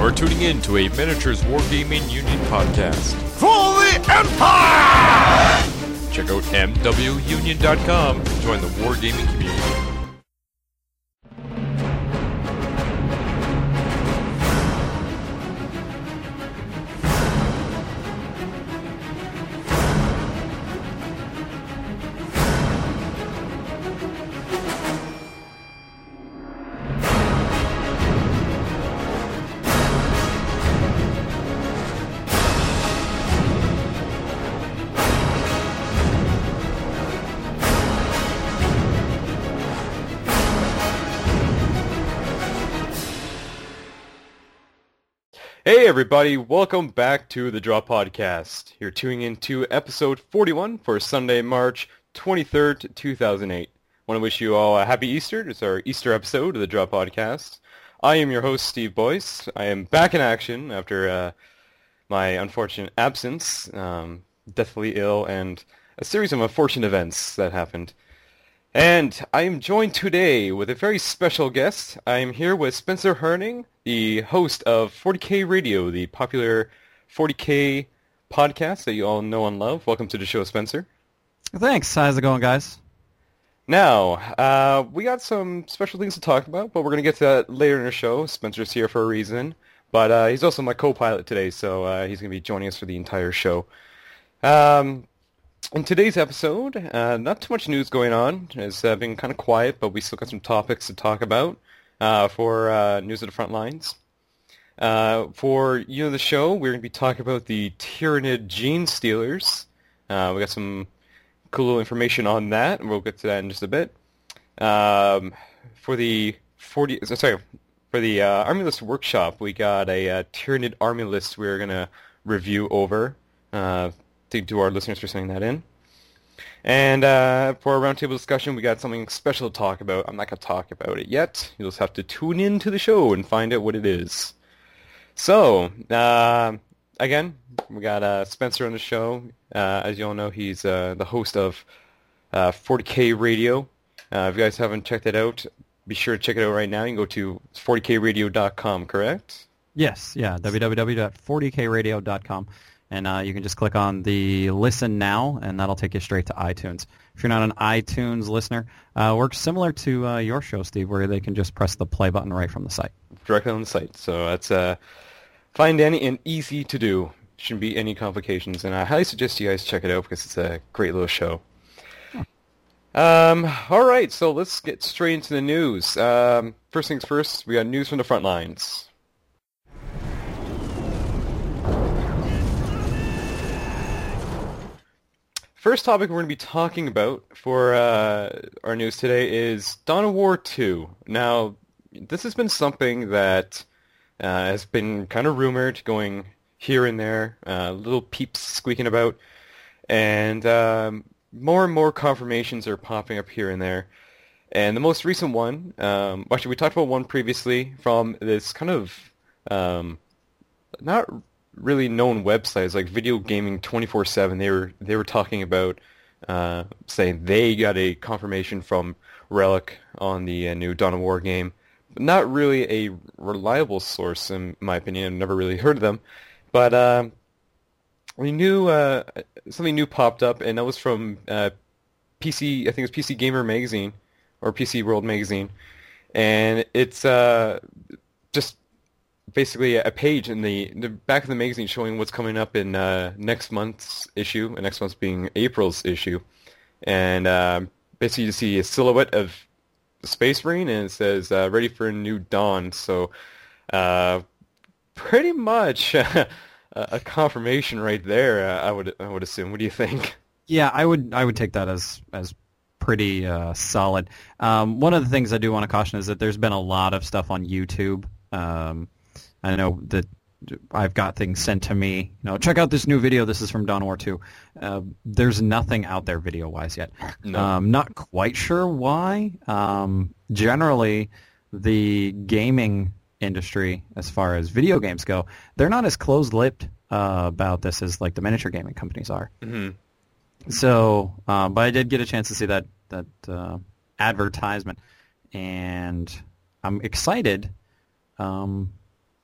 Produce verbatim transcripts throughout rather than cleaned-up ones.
You're tuning in to a Miniatures Wargaming Union podcast. For the Empire! Check out m w union dot com to join the wargaming community. Hey everybody, welcome back to the Draw Podcast. You're tuning in to episode forty-one for Sunday, March twenty-third, two thousand eight. I want to wish you all a happy Easter. It's our Easter episode of the Draw Podcast. I am your host, Steve Boyce. I am back in action after uh, my unfortunate absence, um, deathly ill, and a series of unfortunate events that happened. And I am joined today with a very special guest. I am here with Spencer Herning, the host of forty K Radio, the popular forty K podcast that you all know and love. Welcome to the show, Spencer. Thanks. How's it going, guys? Now, uh, we got some special things to talk about, but we're going to get to that later in the show. Spencer's here for a reason, but uh, he's also my co-pilot today, so uh, he's going to be joining us for the entire show. Um... In today's episode, uh, not too much news going on. It's uh, been kind of quiet, but we still got some topics to talk about uh, for uh, News of the Front Lines. Uh, for you know the show, we're going to be talking about the Tyranid Gene Stealers. Uh, we got some cool little information on that, and we'll get to that in just a bit. Um, for the forty, sorry, for the uh, Army List Workshop, we got a uh, Tyranid Army List we're going to review over. Uh, to our listeners for sending that in. And uh, for a roundtable discussion, we got something special to talk about. I'm not going to talk about it yet. You'll just have to tune in to the show and find out what it is. So, uh, again, we got uh, Spencer on the show. Uh, as you all know, he's uh, the host of uh, forty K Radio. Uh, if you guys haven't checked it out, be sure to check it out right now. You can go to forty k radio dot com, correct? Yes, yeah, w w w dot forty k radio dot com. And uh, you can just click on the Listen Now, and that'll take you straight to iTunes. If you're not an iTunes listener, uh, works similar to uh, your show, Steve, where they can just press the play button right from the site. Directly on the site. So that's uh, find any and easy to do. Shouldn't be any complications. And I highly suggest you guys check it out because it's a great little show. Huh. Um, all right, so let's get straight into the news. Um, first things first, we got news from the front lines. First topic we're going to be talking about for uh, our news today is Dawn of War two. Now, this has been something that uh, has been kind of rumored, going here and there, uh, little peeps squeaking about, and um, more and more confirmations are popping up here and there. And the most recent one, um, actually we talked about one previously from this kind of um, not really known websites like Video Gaming twenty-four seven. They were they were talking about uh, saying they got a confirmation from Relic on the uh, new Dawn of War game. Not really a reliable source in my opinion. I've never really heard of them, but uh, we knew uh, something new popped up, and that was from uh, P C. I think it was P C Gamer magazine or P C World magazine, and it's uh, just basically a page in the, the back of the magazine showing what's coming up in uh, next month's issue, and next month's being April's issue. And uh, basically you see a silhouette of the Space Marine, and it says, uh, ready for a new dawn. So uh, pretty much a, a confirmation right there, uh, I would I would assume. What do you think? Yeah, I would I would take that as, as pretty uh, solid. Um, one of the things I do want to caution is that there's been a lot of stuff on YouTube. Um, I know that I've got things sent to me. You know, check out this new video. This is from Dawn of War two. Uh, there's nothing out there video-wise yet. No. Um, not quite sure why. Um, generally, the gaming industry, as far as video games go, they're not as closed-lipped uh, about this as like the miniature gaming companies are. Mm-hmm. So, uh, but I did get a chance to see that that uh, advertisement, and I'm excited. Um,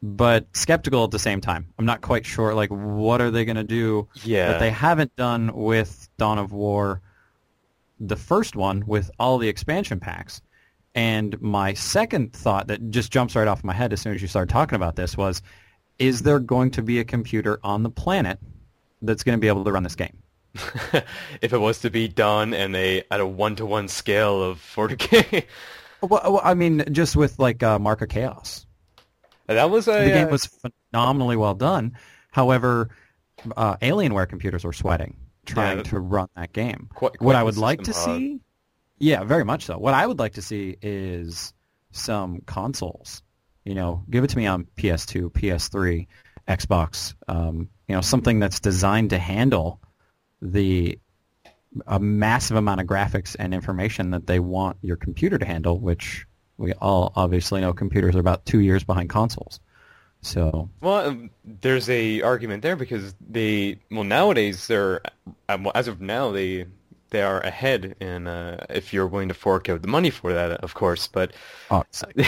but skeptical at the same time. I'm not quite sure, like, what are they going to do Yeah. that they haven't done with Dawn of War, the first one, with all the expansion packs. And my second thought that just jumps right off my head as soon as you started talking about this was, is there going to be a computer on the planet that's going to be able to run this game? If it was to be done and they at a one-to-one scale of forty K. Well, well, I mean, just with, like, uh, Mark of Chaos. That was a... The game uh, was phenomenally well done. However, uh, Alienware computers were sweating trying Yeah, to run that game. quite- quite what I the would like to system hog. see, yeah, very much so. What I would like to see is some consoles. You know, give it to me on P S two, P S three, Xbox. Um, you know, something that's designed to handle the a massive amount of graphics and information that they want your computer to handle, which we all obviously know computers are about two years behind consoles. So, Well, um, there's a argument there because they, well, nowadays they're, um, well, as of now, they they are ahead in uh, if you're willing to fork out the money for that, of course. But oh,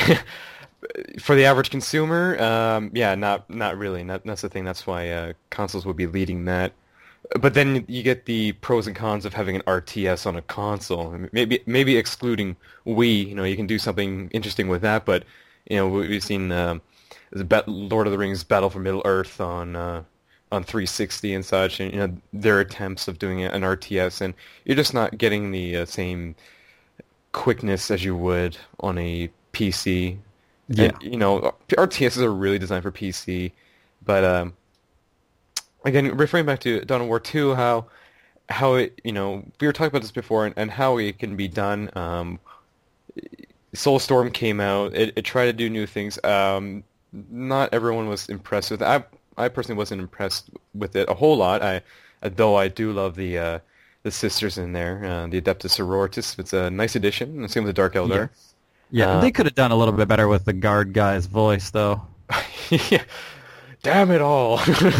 for the average consumer, um, yeah, not not really. Not, that's the thing. That's why uh, consoles would be leading that. But then you get the pros and cons of having an R T S on a console. Maybe maybe excluding Wii, you know, you can do something interesting with that. But you know, we- we've seen uh, the Bat- Lord of the Rings: Battle for Middle Earth on uh, on three sixty and such, and you know their attempts of doing an R T S, and you're just not getting the uh, same quickness as you would on a P C. Yeah. And, you know, R T Ss are really designed for P C, but um, again, referring back to Dawn of War two, how how it, you know, we were talking about this before, and, and how it can be done. Um, Soulstorm came out. It, it tried to do new things. Um, not everyone was impressed with it. I I personally wasn't impressed with it a whole lot. I though I do love the uh, the sisters in there, uh, the Adeptus Sororitas. It's a nice addition. And same with the Dark Eldar. yeah, Uh, they could have done a little bit better with the guard guy's voice, though. Yeah. Damn it all.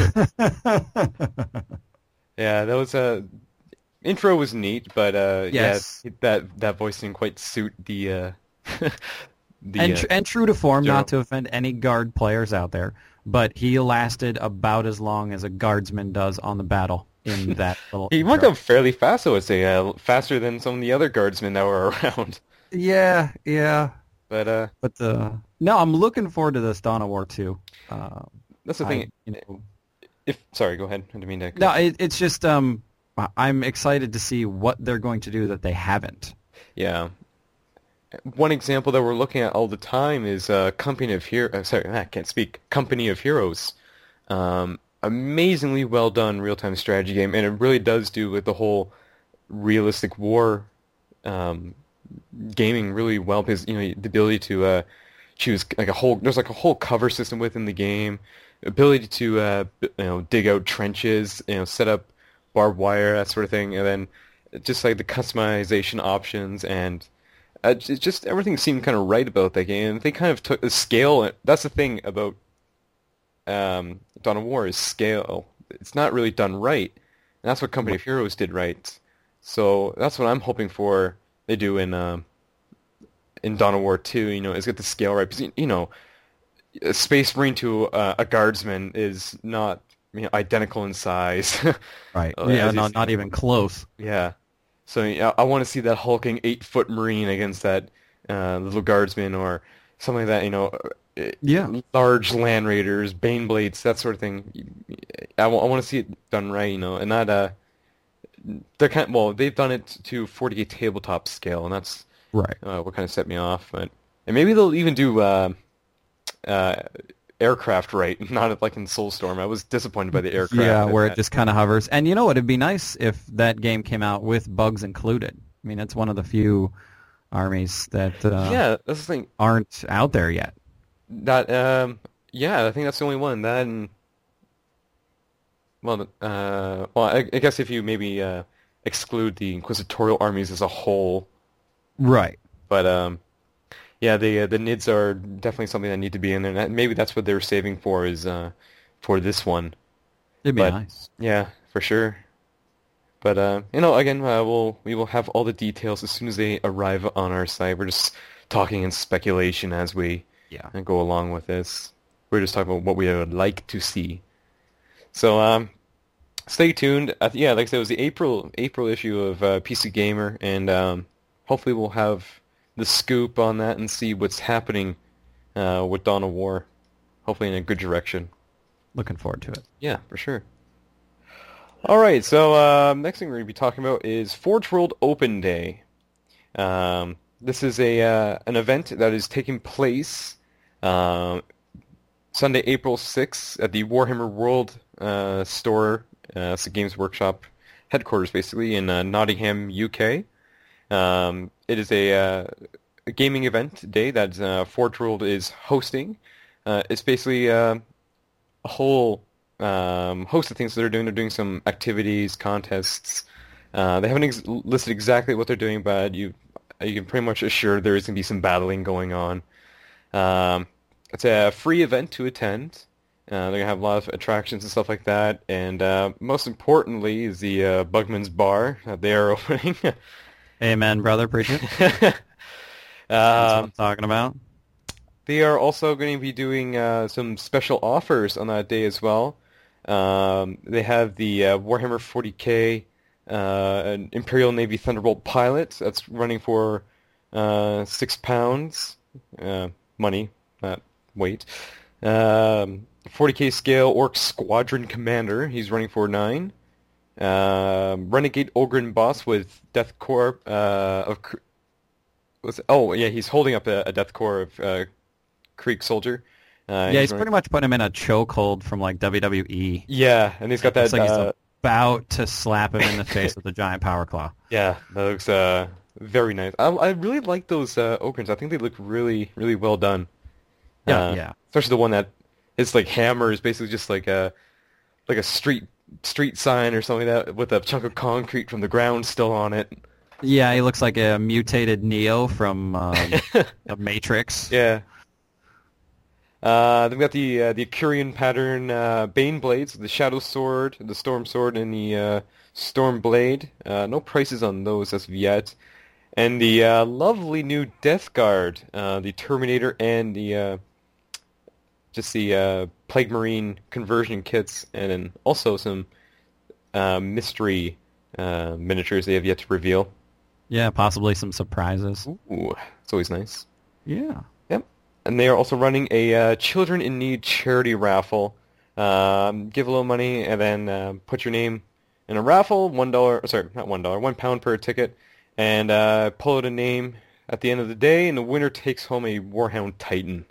Yeah, that was a intro was neat, but uh, Yes. yeah, that that voice didn't quite suit the uh, the and, uh, tr- and true to form, general- not to offend any guard players out there, but he lasted about as long as a guardsman does on the battle in that little he went intro. up fairly fast, I would say, uh, faster than some of the other guardsmen that were around. Yeah, yeah. But uh, But uh, no, I'm looking forward to this Dawn of War two. Uh, that's the I- thing. you know, If sorry, go ahead. I didn't mean to. no, it, it's just um, I- I'm excited to see what they're going to do that they haven't. Yeah. One example that we're looking at all the time is uh, Company of Heroes. Uh, sorry, I can't speak. Company of Heroes. Um, amazingly well done real-time strategy game, and it really does do with the whole realistic war um, gaming really well because you know the ability to uh, choose like a whole. There's like a whole cover system within the game. Ability to uh, b- you know dig out trenches, you know set up barbed wire, that sort of thing, and then just like the customization options and. Uh, j- just everything seemed kind of right about that game. They kind of took the scale. That's the thing about um, Dawn of War is scale. It's not really done right, and that's what Company of Heroes did right. So that's what I'm hoping for. They do in um, in Dawn of War two. You know, is get the scale right because you know, a Space Marine to uh, a Guardsman is not you know, identical in size. Right. Oh, yeah, as you no, see. not even close. Yeah. So yeah, I want to see that hulking eight-foot Marine against that uh, little guardsman or something like that, you know, uh, Yeah. large Land Raiders, Bane Blades, that sort of thing. I want to see it done right, you know, and not, uh, they're kind of, well, they've done it to forty-eight tabletop scale, and that's Right. uh, what kind of set me off. But and maybe they'll even do uh, uh, aircraft right, not like in Soulstorm. I was disappointed by the aircraft. Yeah, where it That- just kind of hovers. And you know what? It'd be nice if that game came out with bugs included. I mean, it's one of the few armies that uh, yeah, that's the thing. aren't out there yet. That um yeah, I think that's the only one. That and well, uh, well, I, I guess if you maybe uh, exclude the inquisitorial armies as a whole, Right. but um, yeah, the uh, the N I Ds are definitely something that need to be in there. And that, maybe that's what they were saving for is uh for this one. It'd be But- nice. Yeah, for sure. But uh, you know, again, uh, we'll we will have all the details as soon as they arrive on our site. We're just talking in speculation as we Yeah. and go along with this. We're just talking about what we would like to see. So um, stay tuned. Uh, yeah, like I said, it was the April April issue of uh, P C Gamer, and um, hopefully we'll have the scoop on that and see what's happening uh, with Dawn of War. Hopefully in a good direction. Looking forward to it. Yeah, for sure. All right, so uh, next thing we're going to be talking about is Forge World Open Day. Um, this is a uh, an event that is taking place uh, Sunday, April sixth at the Warhammer World uh, store. Uh, it's the Games Workshop headquarters, basically, in uh, Nottingham, U K. Um, it is a, uh, a gaming event day that uh, Forge World is hosting. Uh, it's basically uh, a whole um, host of things that they're doing. They're doing some activities, contests. Uh, they haven't ex- listed exactly what they're doing, but you you can pretty much assure there is going to be some battling going on. Um, it's a free event to attend. Uh, they're going to have a lot of attractions and stuff like that. And uh, most importantly is the uh, Bugman's Bar that they are opening. Amen, brother, preach it. That's what um, I'm talking about. They are also going to be doing uh, some special offers on that day as well. Um, they have the uh, Warhammer forty K uh, an Imperial Navy Thunderbolt pilot that's running for uh, six pounds uh, money, not weight. Um, forty K scale Orc Squadron Commander, he's running for nine. Um, Renegade Ogryn boss with Death Corps uh, of. Was oh yeah, he's holding up a, a Death Corps of uh, Creek soldier. Uh, yeah, he's running... pretty much put him in a chokehold from like W W E. Yeah, and he's got that. It's like uh, he's about to slap him in the face with a giant power claw. Yeah, that looks uh, very nice. I, I really like those uh, Ogrins. I think they look really, really well done. Yeah, uh, yeah. Especially the one that his like hammer is basically just like a like a street street sign or something like that with a chunk of concrete from the ground still on it. Yeah, he looks like a mutated Neo from um, the Matrix. Yeah. Uh, then we got the uh, the Acurian pattern uh, Bane blades, the Shadow Sword, the Storm Sword, and the uh, Storm Blade. Uh, no prices on those as of yet. And the uh, lovely new Death Guard, uh, the Terminator, and the uh, just the uh, Plague Marine conversion kits, and then also some uh, mystery uh, miniatures they have yet to reveal. Yeah, possibly some surprises. Ooh, it's always nice. Yeah. Yep. And they are also running a uh, Children in Need charity raffle. Um, give a little money and then uh, put your name in a raffle. One dollar, sorry, not one dollar, one pound per ticket, and uh, pull out a name at the end of the day, and the winner takes home a Warhound Titan.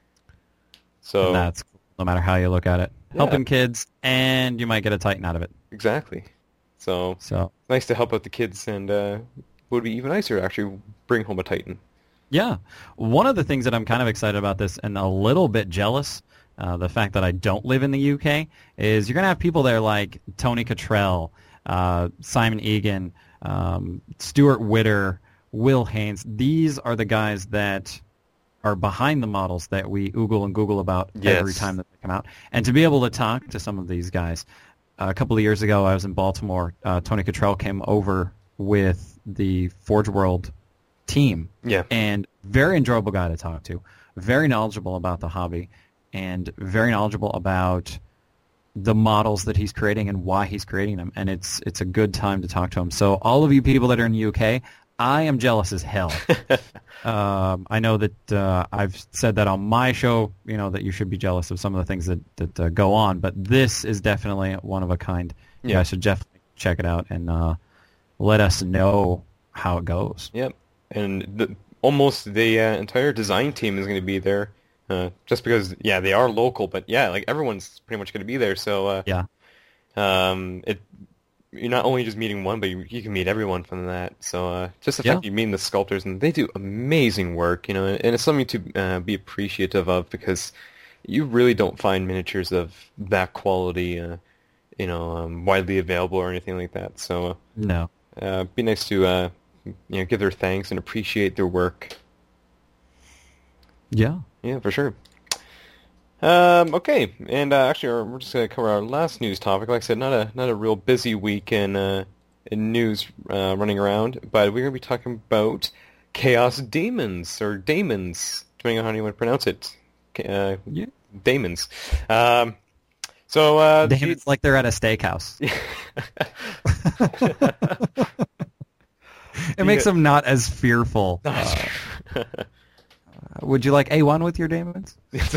So And that's cool, no matter how you look at it. Yeah. Helping kids, and you might get a Titan out of it. exactly. So So it's nice to help out the kids, and uh, it would be even nicer to actually bring home a Titan. yeah, one of the things that I'm kind of excited about this, and a little bit jealous, uh, the fact that I don't live in the U K, is you're gonna have people there like Tony Cottrell, uh, Simon Egan, um, Stuart Witter, Will Haynes. These are the guys that are behind the models that we oogle and Google about Yes. every time that they come out. And to be able to talk to some of these guys, uh, a couple of years ago I was in Baltimore. Uh, Tony Cottrell came over with the Forge World team. Yeah. And very enjoyable guy to talk to, very knowledgeable about the hobby, and very knowledgeable about the models that he's creating and why he's creating them. And it's it's a good time to talk to him. So all of you people that are in the U K, I am jealous as hell. um, I know that uh, I've said that on my show, you know, that you should be jealous of some of the things that, that uh, go on, but this is definitely one of a kind. You Yeah. guys should definitely check it out and uh, let us know how it goes. Yep. And the, almost the uh, entire design team is going to be there, uh, just because, yeah, they are local, but yeah, like everyone's pretty much going to be there. So uh, Yeah. um, it you're not only just meeting one, but you, you can meet everyone from that. So uh, just the Yeah. fact that you meet the sculptors, and they do amazing work, you know, and it's something to uh, be appreciative of, because you really don't find miniatures of that quality, uh, you know, um, widely available or anything like that. So uh, No. uh, be nice to uh, you know, give their thanks and appreciate their work. Yeah. Yeah, for sure. Um, okay, and uh, actually, our, we're just going to cover our last news topic. Like I said, not a not a real busy week in uh, in news uh, running around, but we're going to be talking about Chaos Demons, or Daemons, depending on how you want to pronounce it. uh, Yeah. daemons. Um, so uh, Damn, the- it's like they're at a steakhouse. It makes them not as fearful. Uh, would you like A one with your Daemons?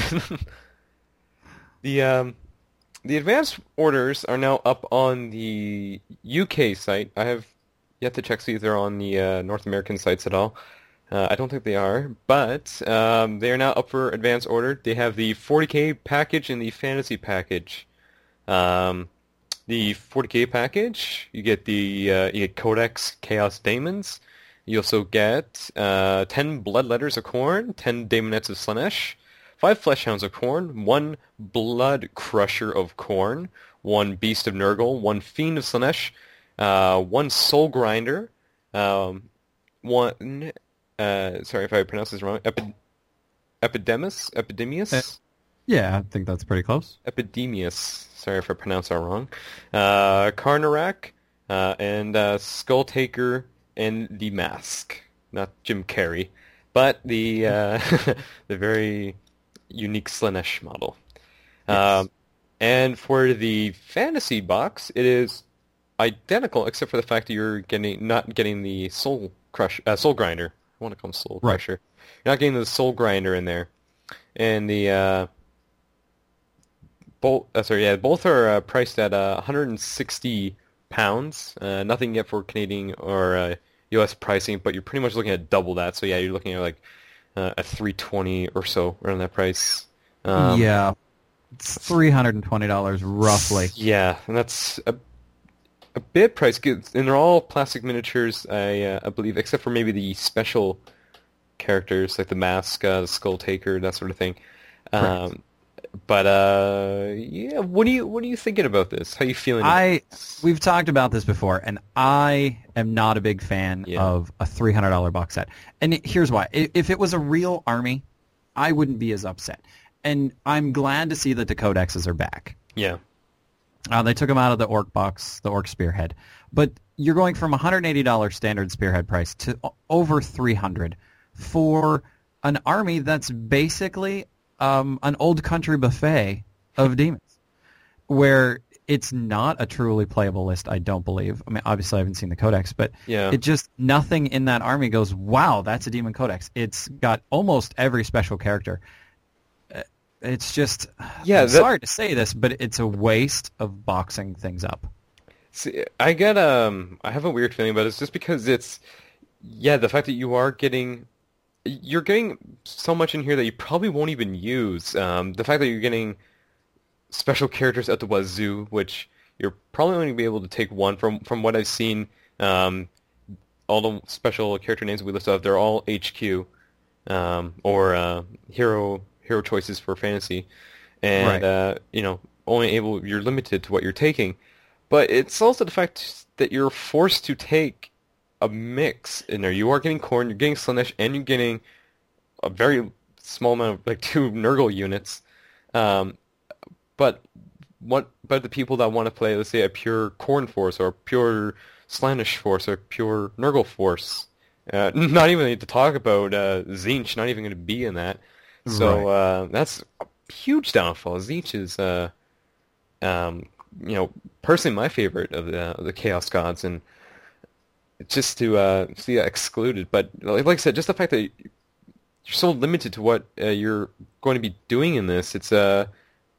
the um, the advanced orders are now up on the U K site. I have yet to check see if they're on the uh, North American sites at all. Uh, I don't think they are, but um, they are now up for advanced order. They have the forty K package and the fantasy package. Um, the forty K package, you get the uh, you get Codex Chaos Daemons. You also get uh, ten Blood Letters of Khorne, ten Daemonettes of Slaanesh, five Fleshhounds of Khorne, one Blood Crusher of Khorne, one Beast of Nurgle, one Fiend of Slaanesh, uh, one Soul Grinder, um, one. Uh, sorry if I pronounce this wrong. Epi- Epidemus, Epidemius, Uh, yeah, I think that's pretty close. Epidemius. Sorry if I pronounce that wrong. Uh, Karnarak, uh, and uh, Skull Taker. And the mask, not Jim Carrey, but the uh, the very unique Slaanesh model. Yes. Um, and for the fantasy box, it is identical except for the fact that you're getting not getting the Soul Crush, uh, Soul Grinder. I want to call him Soul Right. Crusher. You're not getting the Soul Grinder in there, and the uh, both. Uh, sorry, yeah, both are uh, priced at uh, one hundred sixty pounds. Uh, nothing yet for Canadian or uh, U S pricing, but you're pretty much looking at double that. So yeah, you're looking at like uh, a three twenty or so around that price. Um, yeah, it's three hundred and twenty dollars roughly. Yeah, and that's a a bit price good, and they're all plastic miniatures, I uh, I believe, except for maybe the special characters like the mask, uh, the Skull Taker, that sort of thing. Um, but uh, yeah, what do you what are you thinking about this? How you feeling? about I this? we've talked about this before, and I am not a big fan Yeah. of a three hundred dollars box set. And it- here's why: I- if it was a real army, I wouldn't be as upset. And I'm glad to see that the codexes are back. Yeah. Uh, they took them out of the orc box, the orc spearhead. But you're going from one hundred eighty dollars standard spearhead price to o- over three hundred dollars for an army that's basically um, an old country buffet of demons, where it's not a truly playable list, I don't believe. I mean, obviously I haven't seen the codex, but Yeah. it just, nothing in that army goes, wow, that's a demon codex. It's got almost every special character. Uh, It's just, Yeah, I'm that- sorry to say this, but it's a waste of boxing things up. See, I get um, I have a weird feeling about it. It's just because it's, yeah, the fact that you are getting, you're getting so much in here that you probably won't even use. Um, the fact that you're getting special characters at the wazoo, which you're probably only going to be able to take one from from what I've seen. Um, all the special character names we listed off, they're all H Q, um, or uh, hero hero choices for fantasy, and Right. uh, you know, only able you're limited to what you're taking. But it's also the fact that you're forced to take a mix in there. You are getting Khorne, you're getting Slaanesh, and you're getting a very small amount of, like, two Nurgle units. Um, but what? But the people that want to play, let's say, a pure Khorne force or a pure Slaanesh force or pure Nurgle force, uh, not even need to talk about uh, Tzeentch, not even going to be in that. So Right. uh, that's a huge downfall. Tzeentch is, uh, um, you know, personally my favorite of the of the Chaos Gods, and just to uh, see that excluded. But like, like I said, just the fact that you're so limited to what uh, you're going to be doing in this, it's uh,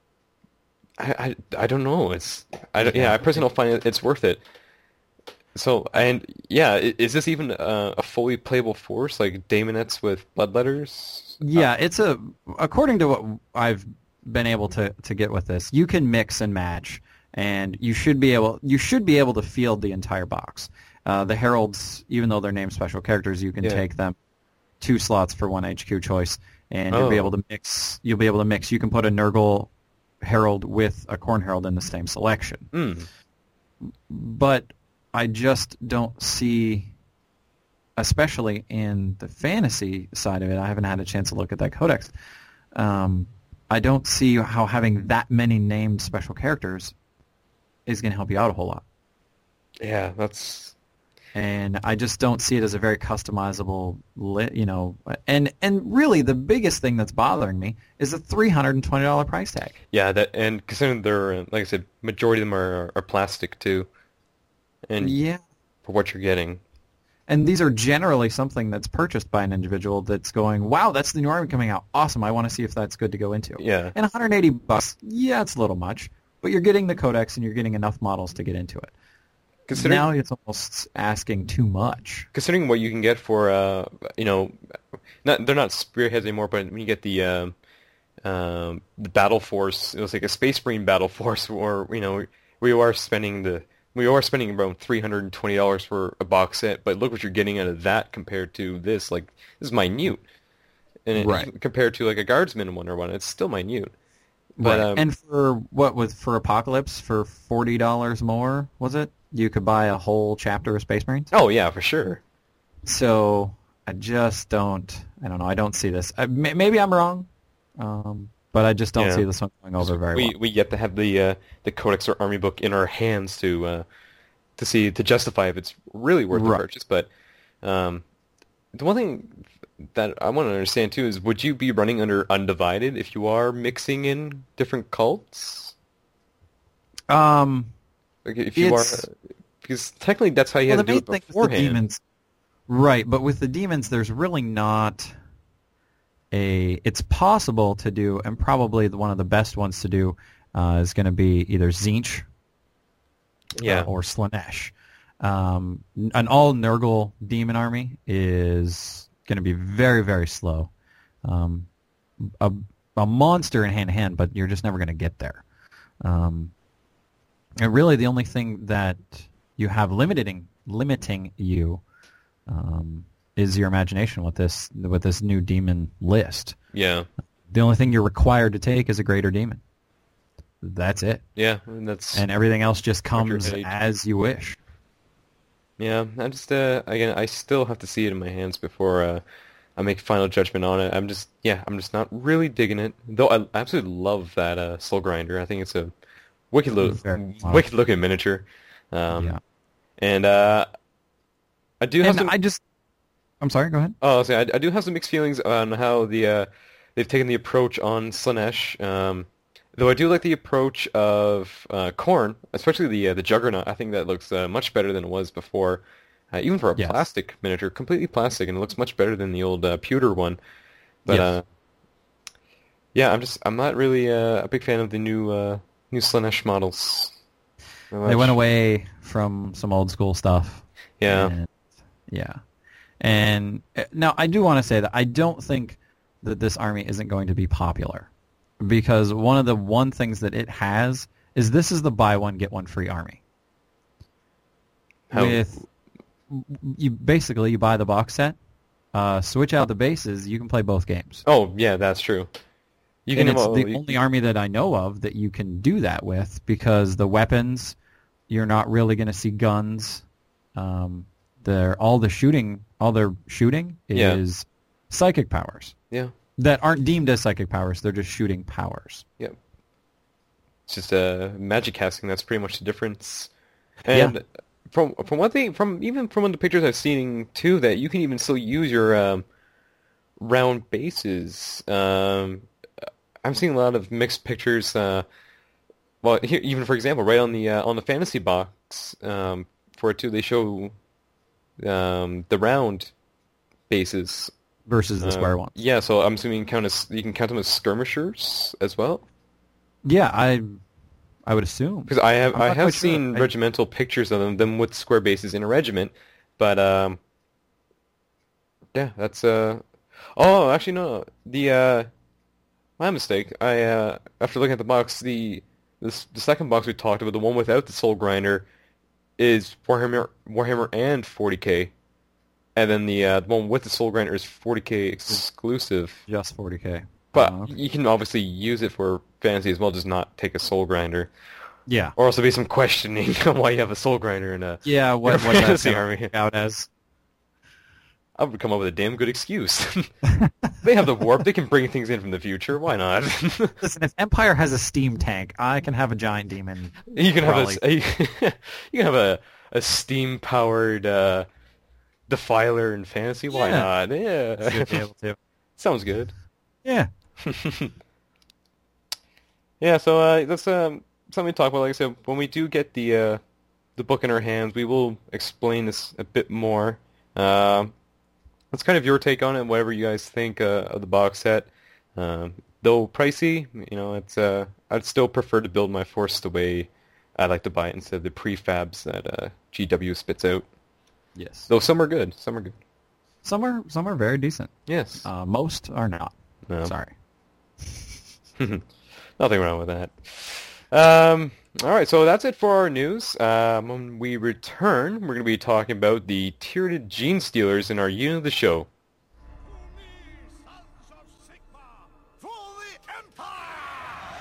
I, I, I don't know. It's I don't, yeah, I personally don't find it, it's worth it. So and yeah, i- is this even uh, a fully playable force like Daemonettes with Bloodletters? Yeah, it's a, according to what I've been able to, to get with this, you can mix and match, and you should be able you should be able to field the entire box. Uh, the heralds, even though they're named special characters, you can Yeah. take them two slots for one H Q choice, and you'll be Oh. able to mix. You'll be able to mix. You can put a Nurgle herald with a Khorne herald in the same selection. Mm. But I just don't see, especially in the fantasy side of it, I haven't had a chance to look at that codex. Um, I don't see how having that many named special characters is going to help you out a whole lot. Yeah, that's and I just don't see it as a very customizable, li- you know. And and really, the biggest thing that's bothering me is the three hundred and twenty dollar price tag. Yeah, that and considering they're like I said, majority of them are are plastic too, and Yeah. for what you're getting. And these are generally something that's purchased by an individual that's going, wow, that's the new Army coming out. Awesome. I want to see if that's good to go into. Yeah. And one hundred eighty bucks, yeah, it's a little much, but you're getting the codex and you're getting enough models to get into it. Considering, Now it's almost asking too much. considering what you can get for, uh, you know, not they're not spearheads anymore, but when you get the um, um, the battle force, it was like a Space Marine battle force, or you know, we are spending the we are spending around three hundred and twenty dollars for a box set, but look what you're getting out of that compared to this. Like this is minute, and it, Right. compared to like a Guardsman one or one, it's still minute. But Right. um, And for what with for Apocalypse for forty dollars more, was it? You could buy a whole chapter of Space Marines. oh yeah, for sure. So I just don't. I don't know. I don't see this. I, may, maybe I'm wrong, um, but I just don't Yeah. see this one going over very we well. we yet to have the uh, the Codex or Army book in our hands to uh, to see to justify if it's really worth the Right. purchase. But um, the one thing that I want to understand too is, would you be running under Undivided if you are mixing in different cults? Um, Like if you It's- are, because technically that's how you well, had the to main do thing it with the beforehand. demons, right? But with the demons, there's really not a. It's possible to do, and probably the, one of the best ones to do uh, is going to be either Zinch Yeah. uh, or Slanesh. Um, n- an all Nurgle demon army is going to be very, very slow. Um, a, a monster in hand to hand, but you're just never going to get there. Um, and really, the only thing that you have limiting limiting you um, is your imagination with this with this new demon list. Yeah. The only thing you're required to take is a greater demon. That's it, Yeah. And that's and everything else just Quicker comes age. as you wish. Yeah, I just uh, again, I still have to see it in my hands before uh, I make final judgment on it. I'm just, yeah, I'm just not really digging it. Though I absolutely love that uh, Soul Grinder. I think it's a wicked, look, Very fun. wicked looking miniature. Um, Yeah. And uh, I do have And some. I just, I'm sorry. Go ahead. Oh, see, I, I do have some mixed feelings on how the uh, they've taken the approach on Slanesh. Um, though I do like the approach of uh, Khorne, especially the uh, the Juggernaut. I think that looks uh, much better than it was before, uh, even for a Yes. plastic miniature, completely plastic, and it looks much better than the old uh, pewter one. But Yes. uh, yeah, I'm just I'm not really uh, a big fan of the new uh, new Slanesh models. They went away from some old school stuff. Yeah. And, yeah. And uh, now I do want to say that I don't think that this army isn't going to be popular, because one of the one things that it has is this is the buy one get one free army. How- With you basically you buy the box set, uh, switch out the bases, you can play both games. Oh yeah, that's true. You And can it's well, the you- only army that I know of that you can do that with, because the weapons, you're not really going to see guns. Um, they're, all the shooting, all their shooting Yeah. is psychic powers yeah. that aren't deemed as psychic powers. They're just shooting powers. Yep. It's just uh, magic casting. That's pretty much the difference. And Yeah. from from what they from even from the pictures I've seen too, that you can even still use your um, round bases. Um, I'm seeing a lot of mixed pictures. Uh, well, here, even for example, right on the uh, on the fantasy box um, for it too, they show um, the round bases Versus the Uh, square ones. Yeah, so I'm assuming you can count as you can count them as skirmishers as well. Yeah, I I would assume. Because I have I'm I not have quite sure. seen I- regimental pictures of them, them with square bases in a regiment, but um, yeah, that's uh, oh, actually no, the uh, my mistake. I uh, after looking at the box, the this the second box we talked about, the one without the Soul Grinder, is Warhammer Warhammer and forty K, and then the uh, the one with the Soul Grinder is forty K exclusive. Just forty K. But Oh, okay. you can obviously use it for fantasy as well, just not take a Soul Grinder. Yeah. Or also be some questioning on why you have a Soul Grinder in a... Yeah, what, in a what that's fantasy gonna army. work out as. I would come up with a damn good excuse. They have the warp. They can bring things in from the future. Why not? Listen, if Empire has a steam tank, I can have a giant demon. You can have Probably. a you can have a a steam powered uh, defiler in fantasy. Why Yeah. not? Yeah, Should be able to. sounds good. Yeah. Yeah, so uh, that's um, something to talk about. Like I said, when we do get the uh, the book in our hands, we will explain this a bit more. Um, that's kind of your take on it, whatever you guys think uh, of the box set. Um, though pricey, you know, it's uh, I'd still prefer to build my Force the way I like to buy it instead of the prefabs that uh, G W spits out. Yes. Though some are good, some are good. Some are some are very decent. Yes. Uh, most are not. No. Sorry. Nothing wrong with that. Um, all right, so that's it for our news. Um, when we return, we're going to be talking about the Tyranid Gene Stealers in our unit of the show. Sons of Sigma, for the Empire!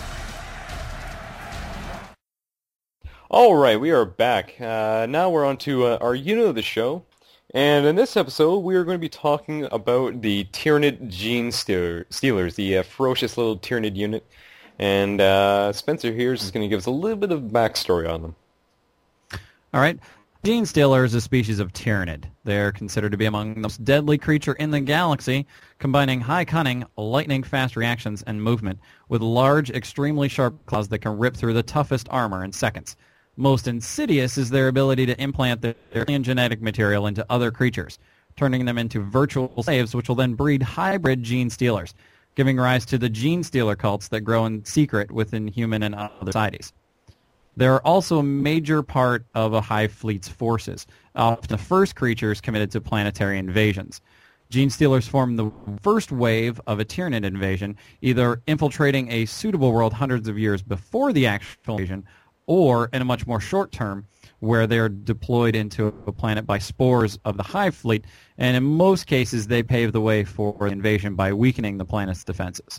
All right, we are back. Uh, now we're on to uh, our unit of the show. And in this episode, we are going to be talking about the Tyranid Gene Stealer, Stealers, the uh, ferocious little Tyranid unit. And uh, Spencer here is going to give us a little bit of backstory on them. All right. Gene Stealer is a species of Tyranid. They're considered to be among the most deadly creature in the galaxy, combining high cunning, lightning-fast reactions and movement with large, extremely sharp claws that can rip through the toughest armor in seconds. Most insidious is their ability to implant their alien genetic material into other creatures, turning them into virtual slaves, which will then breed hybrid Gene Stealers, giving rise to the Gene Stealer cults that grow in secret within human and other societies. They are also a major part of a Hive fleet's forces, often the first creatures committed to planetary invasions. Gene Stealers form the first wave of a Tyranid invasion, either infiltrating a suitable world hundreds of years before the actual invasion, or in a much more short term, where they're deployed into a planet by spores of the Hive fleet, and in most cases they pave the way for the invasion by weakening the planet's defenses.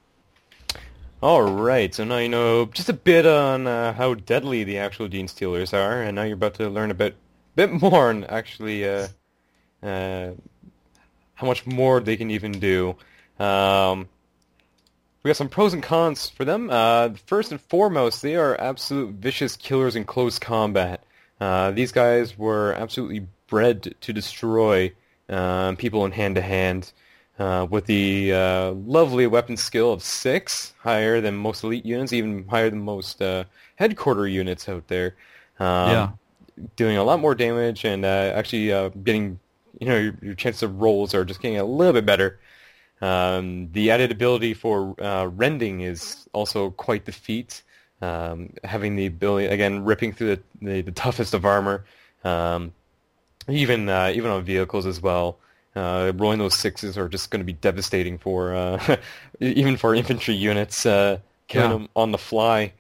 All right, so now you know just a bit on uh, how deadly the actual Gene Stealers are, and now you're about to learn a bit, bit more on actually uh, uh, how much more they can even do. Um, we got some pros and cons for them. Uh, first and foremost, they are absolute vicious killers in close combat. Uh, these guys were absolutely bred to destroy uh, people in hand-to-hand. Uh, with the uh, lovely weapon skill of six, higher than most elite units, even higher than most uh, headquarter units out there. Um, Yeah. Doing a lot more damage and uh, actually uh, getting, you know, your, your chances of rolls are just getting a little bit better. Um, the added ability for uh, rending is also quite the feat. Um, having the ability, again, ripping through the, the, the toughest of armor, um, even uh, even on vehicles as well. Uh, rolling those sixes are just going to be devastating for uh, even for infantry units, uh, killing Yeah. them on the fly.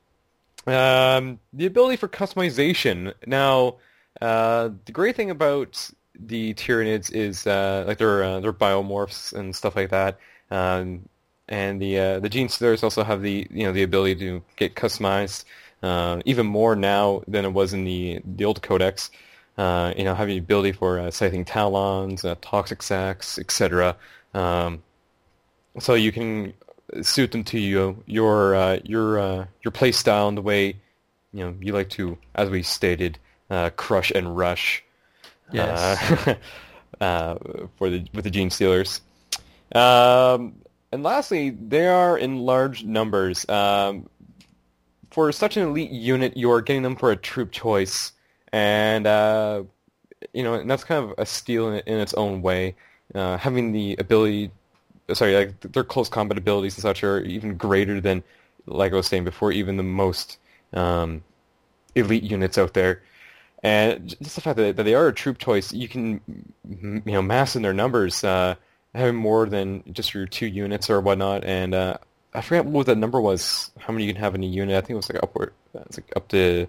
Um, the ability for customization. Now, uh, the great thing about the Tyranids is uh, like their uh, their biomorphs and stuff like that. Um, and the uh, the Gene Stealers also have the you know the ability to get customized uh, even more now than it was in the the old Codex. Uh, you know, having the ability for uh, scything talons, uh, toxic sacs, et cetera. Um, so you can suit them to you, your uh, your uh, your play style and the way you know you like to, as we stated, uh, crush and rush. Yes. Uh, uh, for the with the Gene Stealers. Um, and lastly, they are in large numbers. Um, for such an elite unit, you are getting them for a troop choice. And, uh, you know, and that's kind of a steal in, in its own way. Uh, having the ability, sorry, like their close combat abilities and such are even greater than, like I was saying before, even the most um, elite units out there. And just the fact that, that they are a troop choice, you can, you know, mass in their numbers, uh, having more than just your two units or whatnot. And uh, I forget what that number was, how many you can have in a unit. I think it was like upward, it's like up to...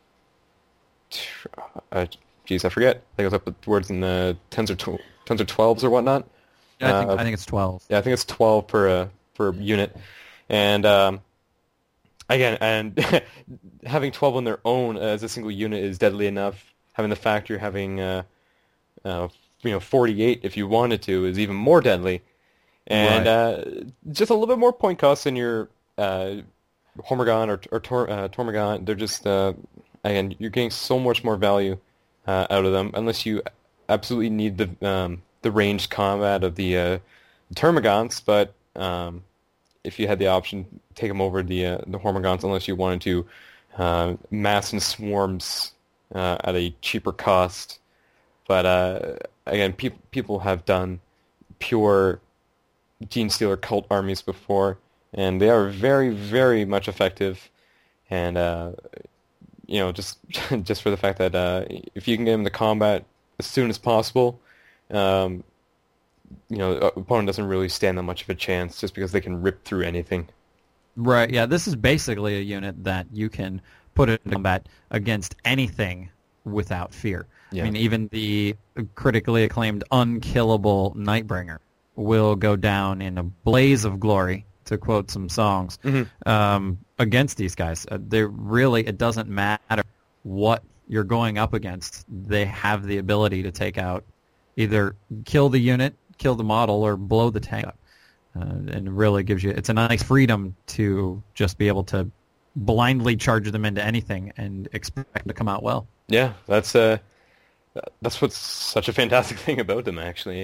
Uh, geez, I forget. I think it was up towards in the tens or tw- tens or twelves or whatnot. Yeah, I think, Uh, I think it's twelve. Yeah, I think it's twelve per uh, per unit, and um, again, and having twelve on their own as a single unit is deadly enough. Having the fact you're having uh, uh, you know forty-eight if you wanted to is even more deadly, and Right. uh, just a little bit more point cost than your uh, Hormigaunt or or Tor- uh, Tormagaunt. They're just uh, again, you're getting so much more value uh, out of them, unless you absolutely need the um, the ranged combat of the uh, Termagants. But um, if you had the option, take them over the uh, the Hormagaunts, unless you wanted to uh, mass in swarms uh, at a cheaper cost. But uh, again, pe- people have done pure Genestealer cult armies before, and they are very, very much effective. And uh, you know, just just for the fact that uh, if you can get them to combat as soon as possible, um, you know, the opponent doesn't really stand that much of a chance, just because they can rip through anything. Right. Yeah. This is basically a unit that you can put in combat against anything without fear. Yeah. I mean, even the critically acclaimed unkillable Nightbringer will go down in a blaze of glory, to quote some songs, Mm-hmm. um, against these guys. Uh, they really, it doesn't matter what you're going up against. They have the ability to take out, either kill the unit, kill the model, or blow the tank up. Uh, and it really gives you, it's a nice freedom to just be able to blindly charge them into anything and expect them to come out well. Yeah, that's uh, that's what's such a fantastic thing about them, actually.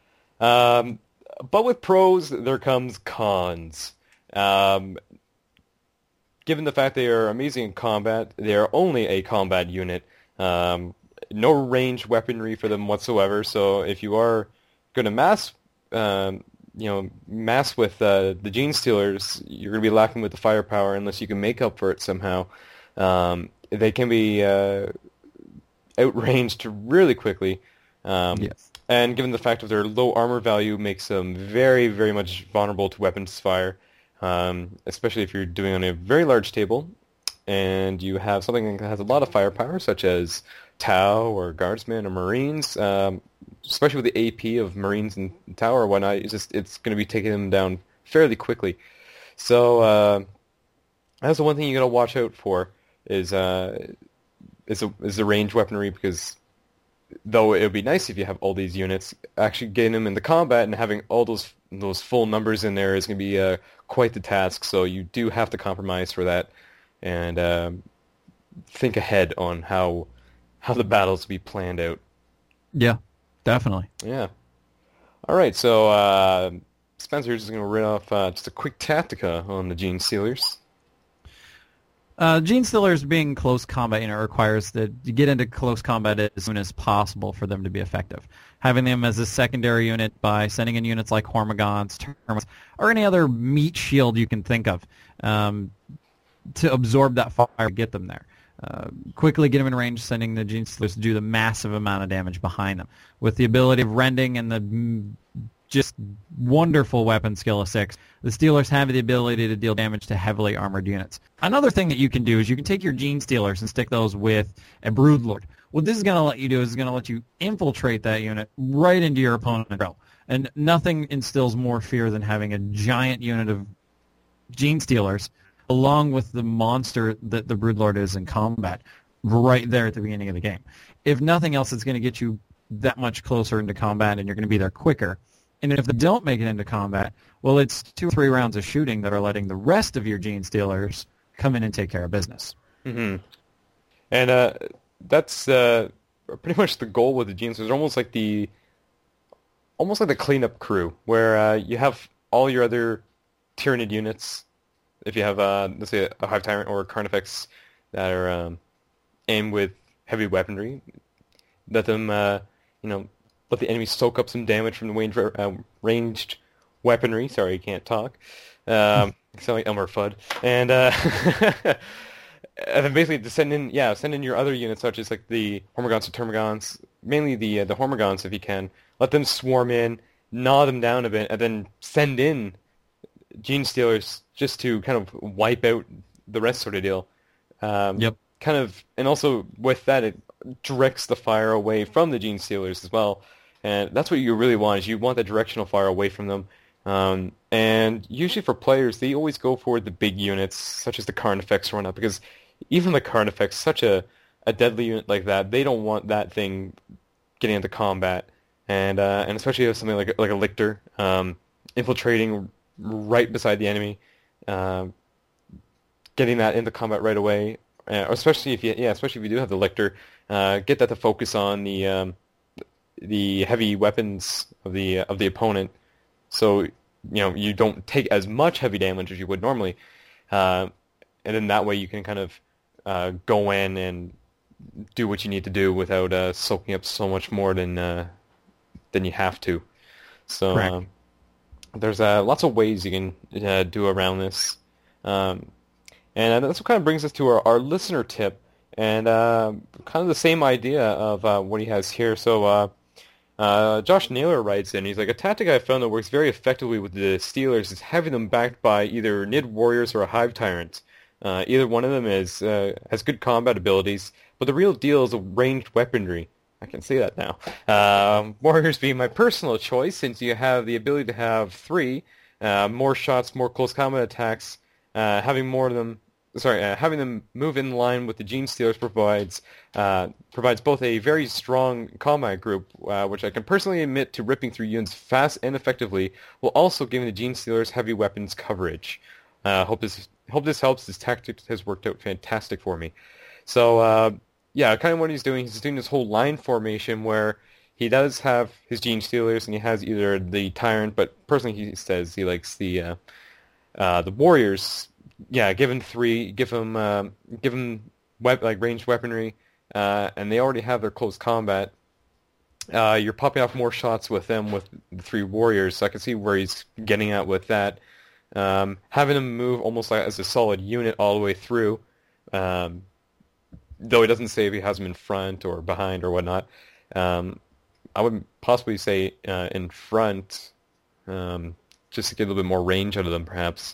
Um, but with pros, there comes cons. Um, given the fact they are amazing in combat, they are only a combat unit. Um, no ranged weaponry for them whatsoever. So if you are going to mass, um, you know, mass with uh, the Genestealers, you're going to be lacking with the firepower unless you can make up for it somehow. Um, they can be uh, outranged really quickly. Um, Yes. And given the fact of their low armor value, makes them very, very much vulnerable to weapons fire, um, especially if you're doing on a very large table, and you have something that has a lot of firepower, such as Tau or Guardsmen or Marines. Um, especially with the A P of Marines and Tau or whatnot, it's just it's going to be taking them down fairly quickly. So uh, that's the one thing you got to watch out for is uh, is a, is the range weaponry, because though it would be nice if you have all these units, actually getting them into combat and having all those those full numbers in there is going to be uh, quite the task. So you do have to compromise for that, and um, think ahead on how how the battles will be planned out. Yeah, definitely. Yeah. All right, so uh, Spencer's just going to read off uh, just a quick Tactica on the Genestealers. Uh, Genestealers being close combat, you know, requires that you get into close combat as soon as possible for them to be effective. Having them as a secondary unit by sending in units like Hormagaunts, Termagants, or any other meat shield you can think of um, to absorb that fire and get them there. Uh, quickly get them in range, sending the Genestealers to do the massive amount of damage behind them. With the ability of rending and the mm, just wonderful weapon skill of six, the Steelers have the ability to deal damage to heavily armored units. Another thing that you can do is you can take your Genestealers and stick those with a Broodlord. What this is going to let you do is it's going to let you infiltrate that unit right into your opponent's row. And nothing instills more fear than having a giant unit of Genestealers along with the monster that the Broodlord is in combat right there at the beginning of the game. If nothing else, it's going to get you that much closer into combat, and you're going to be there quicker. And if they don't make it into combat, well, it's two or three rounds of shooting that are letting the rest of your Genestealers come in and take care of business. Mm-hmm. And uh, that's uh, pretty much the goal with the Genestealers. They're almost like the almost like the cleanup crew, where uh, you have all your other Tyranid units. If you have, uh, let's say, a Hive Tyrant or a Carnifex that are um, aimed with heavy weaponry, let them, uh, you know, let the enemy soak up some damage from the range, uh, ranged weaponry. Sorry, I can't talk. Um, I sound like Elmer Fudd. And, uh, and then basically to send in, yeah, send in your other units, such as like the Hormagaunts and Termagants, mainly the uh, the Hormagaunts if you can. Let them swarm in, gnaw them down a bit, and then send in Genestealers just to kind of wipe out the rest, sort of deal. Um, Yep. Kind of, and also with that, it directs the fire away from the Genestealers as well. And that's what you really want, is you want that directional fire away from them. Um, and usually for players, they always go for the big units, such as the Carnifex or whatnot, because even the Carnifex, such a, a deadly unit like that, they don't want that thing getting into combat. And uh, and especially with something like, like a Lictor, um, infiltrating right beside the enemy, uh, getting that into combat right away uh, especially if you yeah, especially if you do have the lictor, uh, get that to focus on the um, the heavy weapons of the of the opponent, so you know you don't take as much heavy damage as you would normally, uh, and then that way you can kind of uh, go in and do what you need to do without uh, soaking up so much more than uh, than you have to. So um, there's uh, lots of ways you can uh, do around this, um, and that's what kind of brings us to our, our listener tip, and uh, kind of the same idea of uh, what he has here. So uh, uh, Josh Naylor writes in, he's like, a tactic I found that works very effectively with the Steelers is having them backed by either Nid Warriors or a Hive Tyrant. Uh, either one of them is uh, has good combat abilities, but the real deal is ranged weaponry. I can say that now. Um, Warriors being my personal choice, since you have the ability to have three, uh, more shots, more close combat attacks. Uh, having more of them, sorry, uh, having them move in line with the Gene Stealers provides uh, provides both a very strong combat group, uh, which I can personally admit to ripping through units fast and effectively, while also giving the Gene Stealers heavy weapons coverage. Uh, hope this hope this helps. This tactic has worked out fantastic for me. So. Uh, Yeah, kind of what he's doing, he's doing this whole line formation where he does have his Gene Stealers and he has either the Tyrant, but personally he says he likes the uh, uh, the Warriors. Yeah, give him three, give him uh, give him wep- like ranged weaponry, uh, and they already have their close combat. Uh, you're popping off more shots with them with the three Warriors, so I can see where he's getting at with that. Um, having them move almost like as a solid unit all the way through. Um, Though he doesn't say if he has them in front or behind or whatnot. Um, I would possibly say uh, in front, um, just to get a little bit more range out of them, perhaps.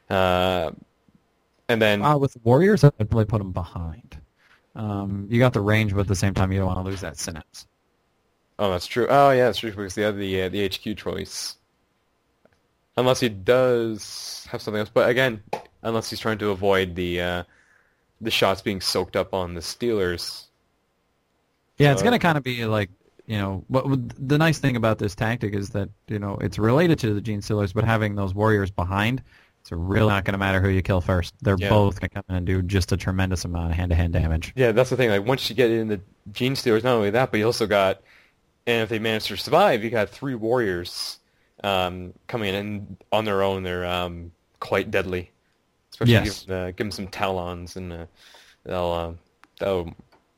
Uh, and then... Uh, with Warriors, I'd probably put them behind. Um, you got the range, but at the same time, you don't want to lose that synapse. Oh, that's true. Oh, yeah, that's true, because they have the, uh, the H Q choice. Unless he does have something else. But again, unless he's trying to avoid the... Uh, the shots being soaked up on the Steelers. Yeah, it's uh, going to kind of be like, you know, what the nice thing about this tactic is that, you know, it's related to the Gene Stealers, but having those Warriors behind, it's really not going to matter who you kill first. They're yeah. both going to come in and do just a tremendous amount of hand-to-hand damage. Yeah, that's the thing. Like, once you get in the Gene Stealers, not only that, but you also got, and if they manage to survive, you got three Warriors um, coming in, and on their own, they're um, quite deadly. Especially yes. give, uh, give them some Talons, and uh, they'll uh, they'll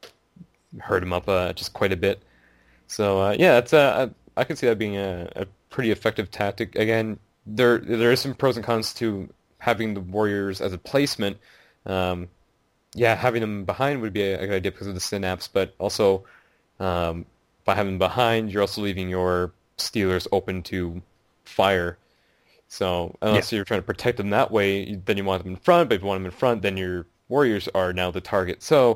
hurt them up uh, just quite a bit. So uh, yeah, that's uh, I can see that being a, a pretty effective tactic. Again, there there is some pros and cons to having the Warriors as a placement. Um, yeah, having them behind would be a, a good idea because of the synapse, but also um, by having them behind, you're also leaving your Steelers open to fire. So unless yeah. you're trying to protect them that way, then you want them in front. But if you want them in front, then your Warriors are now the target. So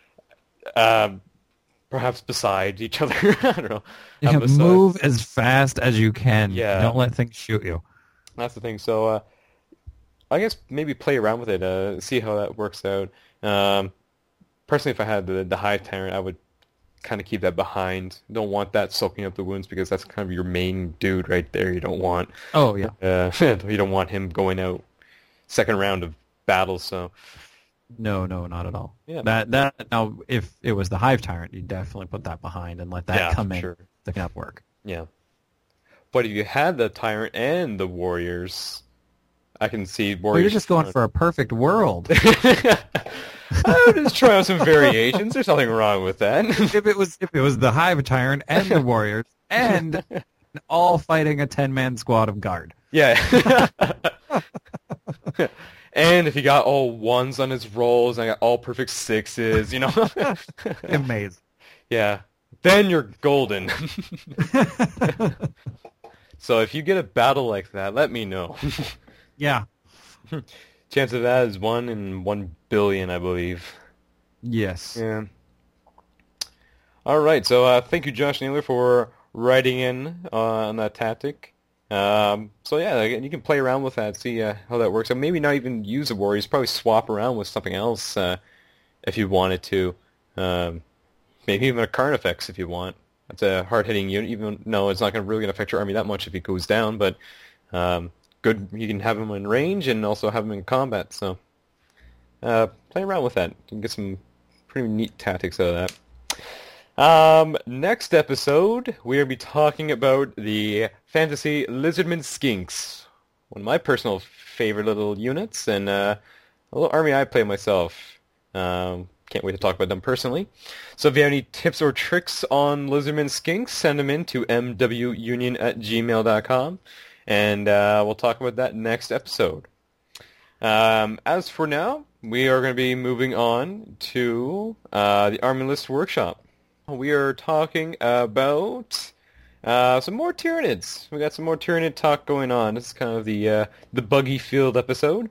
um, perhaps beside each other. I don't know. Yeah, move as fast as you can. Yeah. Don't let things shoot you. That's the thing. So uh, I guess maybe play around with it, uh, see how that works out. Um, personally, if I had the, the Hive Tyrant, I would kind of keep that behind. Don't want that soaking up the wounds because that's kind of your main dude right there. You don't want. Oh yeah. Uh, you don't want him going out second round of battle. So. No, no, not at all. Yeah. That that now, if it was the Hive Tyrant, you'd definitely put that behind and let that yeah, come in sure. to kind of work. Yeah. But if you had the Tyrant and the Warriors, I can see Warriors. Well, you're just going for a perfect world. I would just try out some variations. There's nothing wrong with that. if it was if it was the Hive Tyrant and the Warriors and all fighting a ten-man squad of guard. Yeah. And if he got all ones on his rolls and got all perfect sixes, you know. Amazing. Yeah. Then you're golden. So if you get a battle like that, let me know. Yeah. Chance of that is one in one billion, I believe. Yes. Yeah. All right. So uh, thank you, Josh Naylor, for writing in uh, on that tactic. Um, so yeah, you can play around with that, see uh, how that works. And maybe not even use the Warriors. Probably swap around with something else uh, if you wanted to. Um, maybe even a Carnifex if you want. That's a hard-hitting unit, even though it's not going to really affect your army that much if it goes down. But um, good, you can have them in range and also have them in combat. So uh, play around with that. You can get some pretty neat tactics out of that. Um, next episode, we're going to be talking about the Fantasy Lizardmen Skinks. One of my personal favorite little units, and uh, a little army I play myself. Um, can't wait to talk about them personally. So if you have any tips or tricks on Lizardmen Skinks, send them in to m w union at gmail dot com, and uh, we'll talk about that next episode. Um, as for now, we are going to be moving on to uh, the Army List Workshop. We are talking about uh, some more Tyranids. We got some more Tyranid talk going on. This is kind of the uh, the buggy field episode.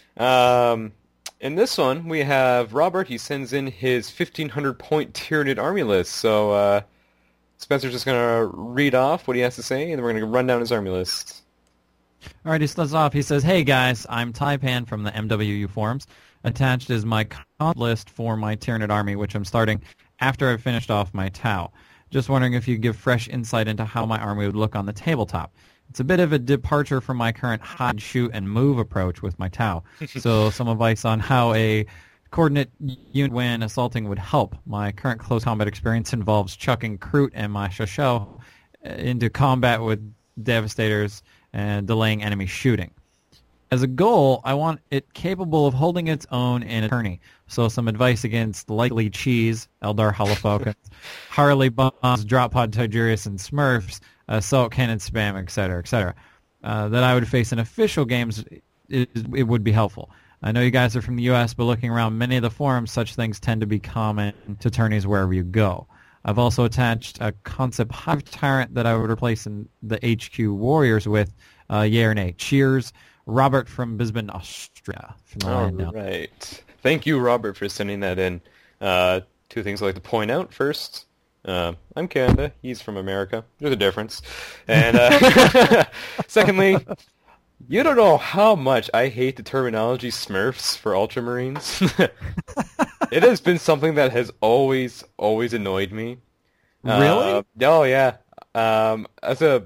Um, in this one, we have Robert. He sends in his fifteen hundred point Tyranid army list. So uh, Spencer's just going to read off what he has to say, and then we're going to run down his army list. All right, he starts off. He says, "Hey guys, I'm Taipan from the M W U forums. Attached is my comp list for my Tyranid army, which I'm starting after I've finished off my Tau. Just wondering if you could give fresh insight into how my army would look on the tabletop. It's a bit of a departure from my current hide, shoot, and move approach with my Tau. So some advice on how a coordinate unit when assaulting would help. My current close combat experience involves chucking Kroot and my Shosho into combat with Devastators and delaying enemy shooting. As a goal, I want it capable of holding its own in a tourney. So some advice against Likely Cheese, Eldar Holofalcons, Harley Bombs, Drop Pod Tigurius, and Smurfs, Assault Cannon Spam, et cetera, et cetera. Uh, that I would face in official games, it, it would be helpful. I know you guys are from the U S, but looking around many of the forums, such things tend to be common to tourneys wherever you go. I've also attached a concept Hive Tyrant that I would replace in the H Q Warriors with, uh, yay or nay. Cheers. Robert from Brisbane, Australia. From All right. Thank you, Robert, for sending that in. Uh, two things I'd like to point out. First, uh, I'm Canada. He's from America. There's a difference. And uh, secondly, you don't know how much I hate the terminology Smurfs for Ultramarines. It has been something that has always, always annoyed me. Really? Uh, oh, yeah. Um, as a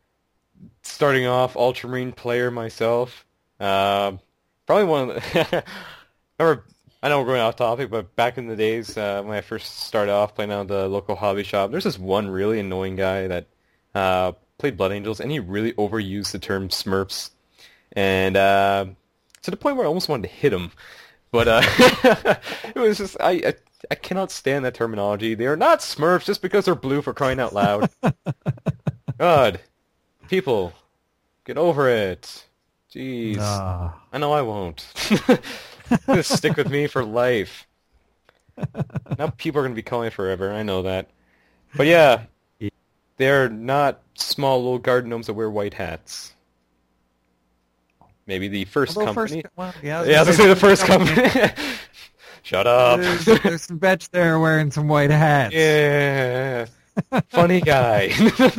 starting off Ultramarine player myself, uh, probably one of the... remember, I know we're going off topic, but back in the days uh, when I first started off playing out the local hobby shop, there's this one really annoying guy that uh, played Blood Angels, and he really overused the term Smurfs, and uh, to the point where I almost wanted to hit him. But uh, it was just, I, I I cannot stand that terminology. They are not Smurfs just because they're blue, for crying out loud. God. People, get over it. Jeez. Uh. I know I won't. Just stick with me for life. Now people are going to be calling it forever. I know that. But yeah, they're not small little garden gnomes that wear white hats. Maybe the first Although company. First, well, yeah, yeah, I was going to say the first company. Shut up. There's, there's some bitch there wearing some white hats. Yeah. Funny guy.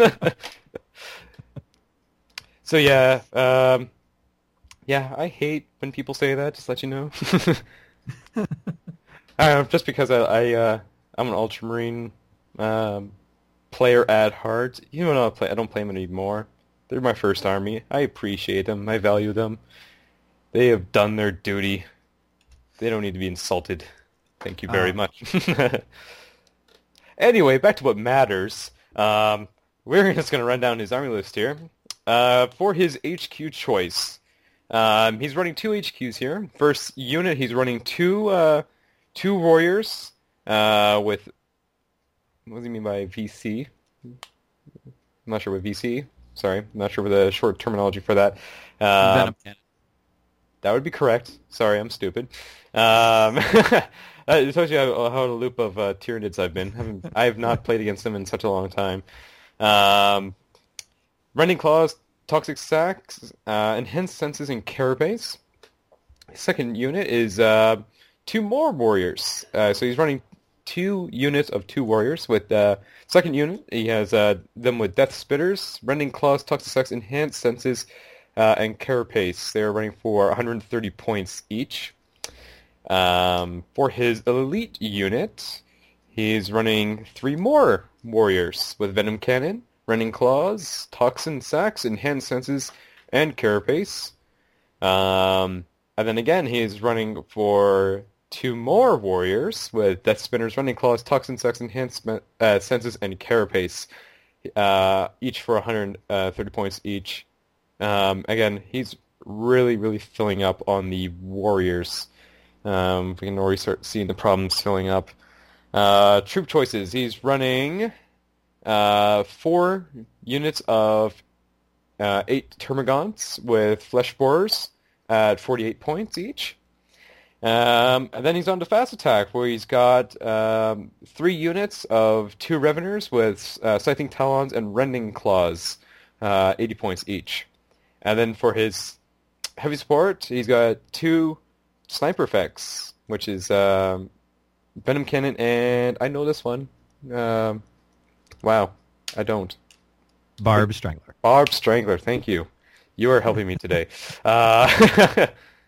So yeah, um, yeah, I hate when people say that. Just let you know. I don't know, just because I, I uh, I'm an Ultramarine um, player at heart. Even though I play, I don't play them anymore. They're my first army. I appreciate them. I value them. They have done their duty. They don't need to be insulted. Thank you very uh. much. Anyway, back to what matters. Um, we're just going to run down his army list here. Uh, for his H Q choice, um, he's running two H Qs here. First unit, he's running two uh, two warriors uh, with, what does he mean by V C? I'm not sure what V C. Sorry, I'm not sure what the short terminology for that. Uh, that would be correct. Sorry, I'm stupid. Um, it tells you how, how in a loop of uh, Tyranids I've been. I, haven't, I have not played against them in such a long time. Um, Rending Claws, Toxic Sacs, uh, Enhanced Senses, and Carapace. His second unit is uh, two more warriors. Uh, so he's running two units of two warriors. With uh, second unit, he has uh, them with Death Spitters, Rending Claws, Toxic Sacs, Enhanced Senses, uh, and Carapace. They're running for one hundred thirty points each. Um, for his elite unit, he's running three more warriors with Venom Cannon, Rending Claws, Toxin Sacs, Enhanced Senses, and Carapace. Um, and then again, he's running for two more warriors with Death Spinners, Running Claws, Toxin Sucks, Enhancement uh, Senses, and Carapace, uh, each for one hundred thirty points each. Um, again, he's really, really filling up on the warriors. Um, we can already start seeing the problems filling up. Uh, troop choices. He's running uh, four units of uh, eight Termagants with Flesh Borers at forty-eight points each. Um, and then he's on to Fast Attack, where he's got um, three units of two Reveners with uh, Scything Talons and Rending Claws, uh, eighty points each. And then for his heavy support, he's got two Sniper Effects, which is um, Venom Cannon, and I know this one. Um, wow, I don't. Barb Strangler. Barb Strangler, thank you. You are helping me today. Uh,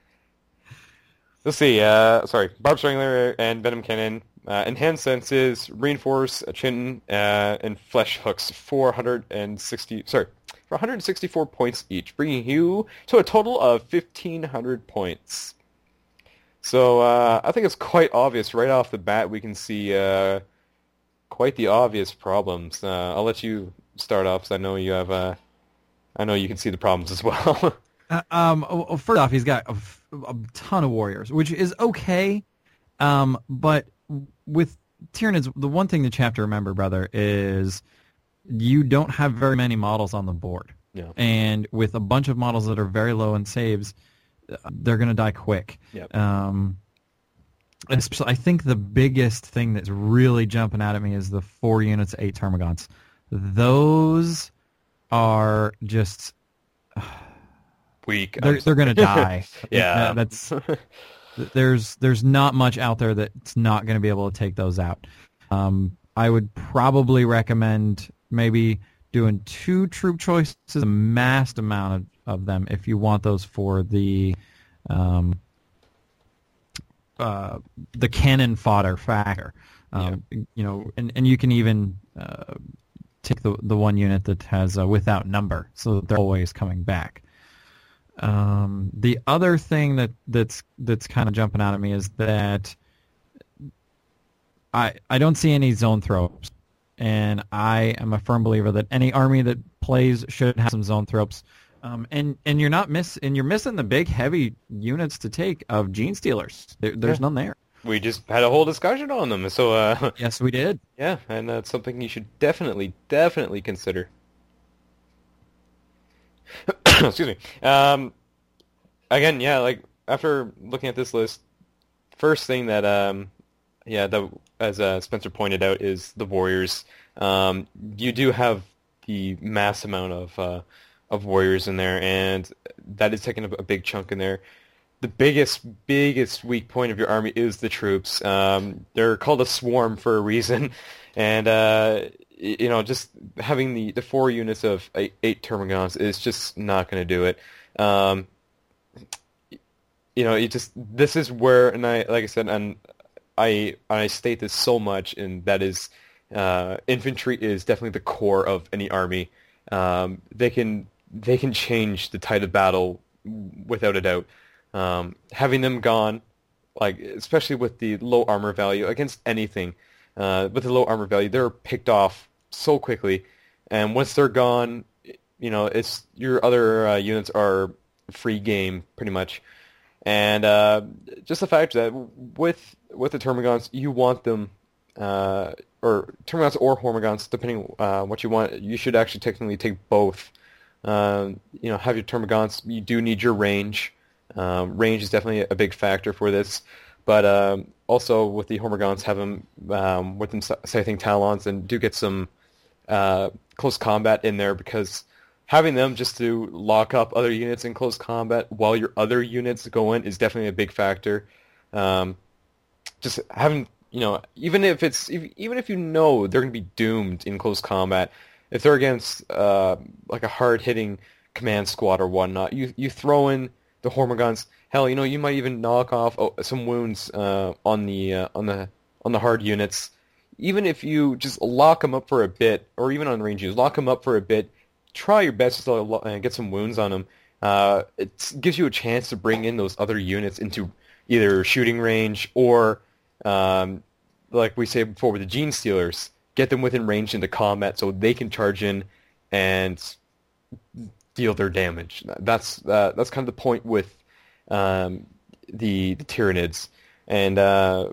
let's see. Uh, sorry, Barb Strangler and Venom Cannon. Uh, Enhanced Senses, Reinforce, Chin, uh, and Flesh Hooks. four hundred sixty. Sorry, for one hundred sixty-four points each, bringing you to a total of fifteen hundred points. So uh, I think it's quite obvious right off the bat. We can see uh, quite the obvious problems. Uh, I'll let you start off, because I know you have. Uh, I know you can see the problems as well. uh, um, well, first off, he's got a, a ton of warriors, which is okay. Um, but with Tyranids, the one thing that you have to remember, brother, is you don't have very many models on the board. Yeah. And with a bunch of models that are very low in saves, they're going to die quick. Yep. Um, and especially, I think the biggest thing that's really jumping out at me is the four units of eight Termagants. Those are just Weak. They're they're going to die. Yeah. Uh, that's there's there's not much out there that's not going to be able to take those out. Um, I would probably recommend maybe doing two troop choices, a massed amount of, of them, if you want those for the um, uh, the cannon fodder factor. Um, yeah. You know, and, and you can even uh, take the the one unit that has a without number, so that they're always coming back. Um, the other thing that, that's that's kind of jumping out at me is that I I don't see any zone throws, and I am a firm believer that any army that plays should have some zone throws. Um, and and you're not miss and you're missing the big heavy units to take of Gene Stealers. There, there's yeah. none there. We just had a whole discussion on them, so uh, yes, we did. Yeah, and that's something you should definitely definitely consider. Excuse me. Um, again, yeah, like after looking at this list, first thing that, um, yeah, the, as uh, Spencer pointed out, is the Warriors. Um, you do have the mass amount of uh, of Warriors in there, and that is taking a, a big chunk in there. The biggest, biggest weak point of your army is the troops. Um, they're called a swarm for a reason, and uh, you know, just having the, the four units of eight, eight Termagants is just not going to do it. Um, you know, it just this is where, and I like I said, and I I state this so much, and that is, uh, infantry is definitely the core of any army. Um, they can they can change the tide of battle without a doubt. Um, having them gone, like especially with the low armor value against anything. Uh, with the low armor value, they're picked off so quickly, and once they're gone, you know, it's your other uh, units are free game pretty much. And uh, just the fact that with with the Termagants, you want them, uh, or Termagants or Hormagants, depending uh, what you want. You should actually technically take both. Um, you know, have your Termagants. You do need your range. Um, range is definitely a big factor for this. But um, also with the Hormagants, have them um, with them Scything Talons, and do get some uh, close combat in there, because having them just to lock up other units in close combat while your other units go in is definitely a big factor. Um, just having, you know, even if it's if, even if you know they're going to be doomed in close combat, if they're against uh, like a hard hitting command squad or whatnot, you you throw in the Hormagants. Hell, you know, you might even knock off oh, some wounds uh, on the uh, on the on the hard units. Even if you just lock them up for a bit, or even on range units, lock them up for a bit. Try your best to uh, get some wounds on them. uh, it gives you a chance to bring in those other units into either shooting range or, um, like we said before with the Gene Stealers, get them within range into combat so they can charge in and deal their damage. That's uh, that's kind of the point with um, the the Tyranids. And uh,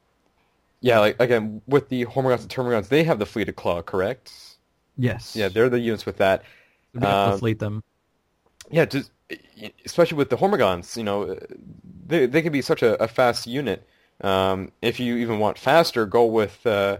yeah, like again with the Hormagaunts and Termagants, they have the Fleeted Claw, correct? Yes. Yeah, they're the units with that. We have to Um, fleet them. Yeah, just especially with the Hormagaunts, you know, they they can be such a, a fast unit. Um, if you even want faster, go with uh,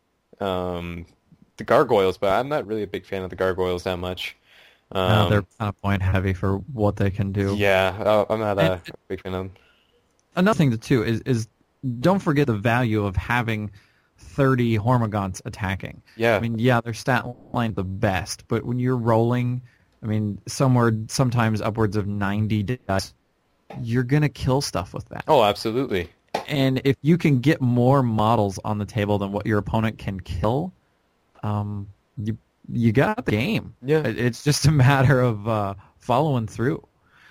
um, the Gargoyles, but I'm not really a big fan of the Gargoyles that much. Um, No, they're kind of point heavy for what they can do. yeah, uh, I'm not a And- big fan of them. Another thing too is is don't forget the value of having thirty Hormagaunts attacking. Yeah. I mean, yeah, their stat line the best, but when you're rolling, I mean, somewhere sometimes upwards of ninety dice, you're gonna kill stuff with that. Oh, absolutely. And if you can get more models on the table than what your opponent can kill, um, you you got the game. Yeah. It- It's just a matter of uh, following through.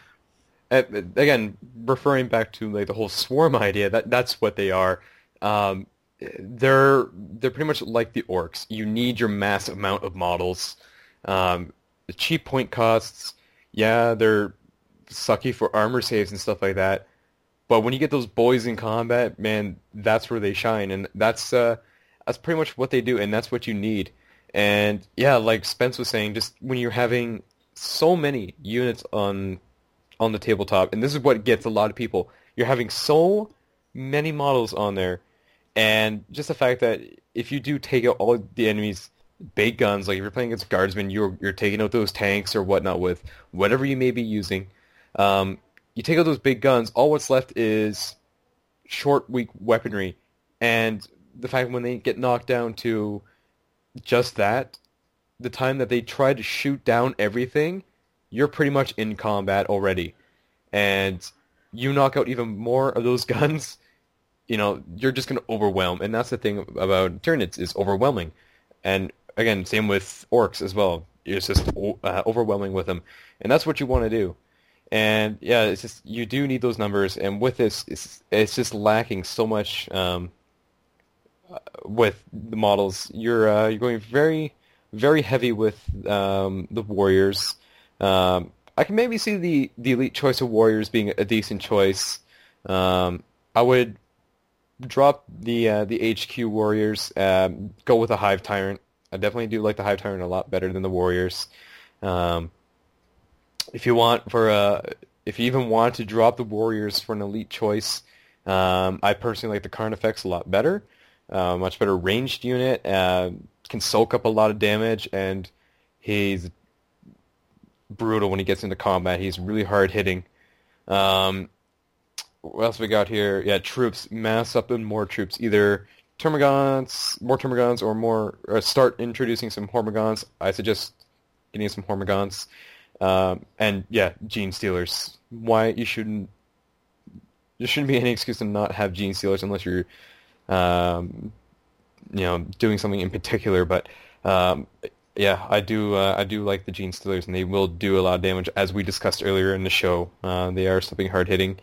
Uh, again, referring back to like the whole swarm idea, that that's what they are. Um, they're they're pretty much like the orcs. You need your massive amount of models. Um, the cheap point costs, yeah, they're sucky for armor saves and stuff like that. But when you get those boys in combat, man, that's where they shine, and that's uh, that's pretty much what they do, and that's what you need. And yeah, like Spence was saying, just when you're having so many units on on the tabletop, and this is what gets a lot of people. You're having so many models on there, and just the fact that if you do take out all the enemy's big guns, like if you're playing against guardsmen, you're you're taking out those tanks or whatnot with whatever you may be using. Um, you take out those big guns, all what's left is short, weak weaponry, and the fact when they get knocked down to just that, the time that they try to shoot down everything, you're pretty much in combat already. And you knock out even more of those guns, you know, you're just going to overwhelm. And that's the thing about Tyranids, is overwhelming. And again, same with orcs as well. It's just uh, overwhelming with them. And that's what you want to do. And yeah, it's just, you do need those numbers. And with this, it's, it's just lacking so much um, with the models. You're, uh, you're going very, very heavy with um, the warriors. Um, I can maybe see the, the elite choice of warriors being a decent choice. Um, I would drop the uh, the H Q warriors. Um, go with a hive tyrant. I definitely do like the hive tyrant a lot better than the warriors. Um, if you want for a, if you even want to drop the warriors for an elite choice, um, I personally like the Carnifex a lot better. Uh, much better ranged unit. Uh, can soak up a lot of damage, and he's brutal when he gets into combat. He's really hard hitting. Um, what else we got here? Yeah, troops. Mass up in more troops. Either Termagants, more Termagants, or more. Or start introducing some Hormagaunts. I suggest getting some Hormagaunts. Um, and yeah, Gene Stealers. Why you shouldn't? There shouldn't be any excuse to not have Gene Stealers unless you're, um, you know, doing something in particular. But um, yeah, I do. Uh, I do like the Gene Stealers, and they will do a lot of damage, as we discussed earlier in the show. Uh, they are something hard hitting.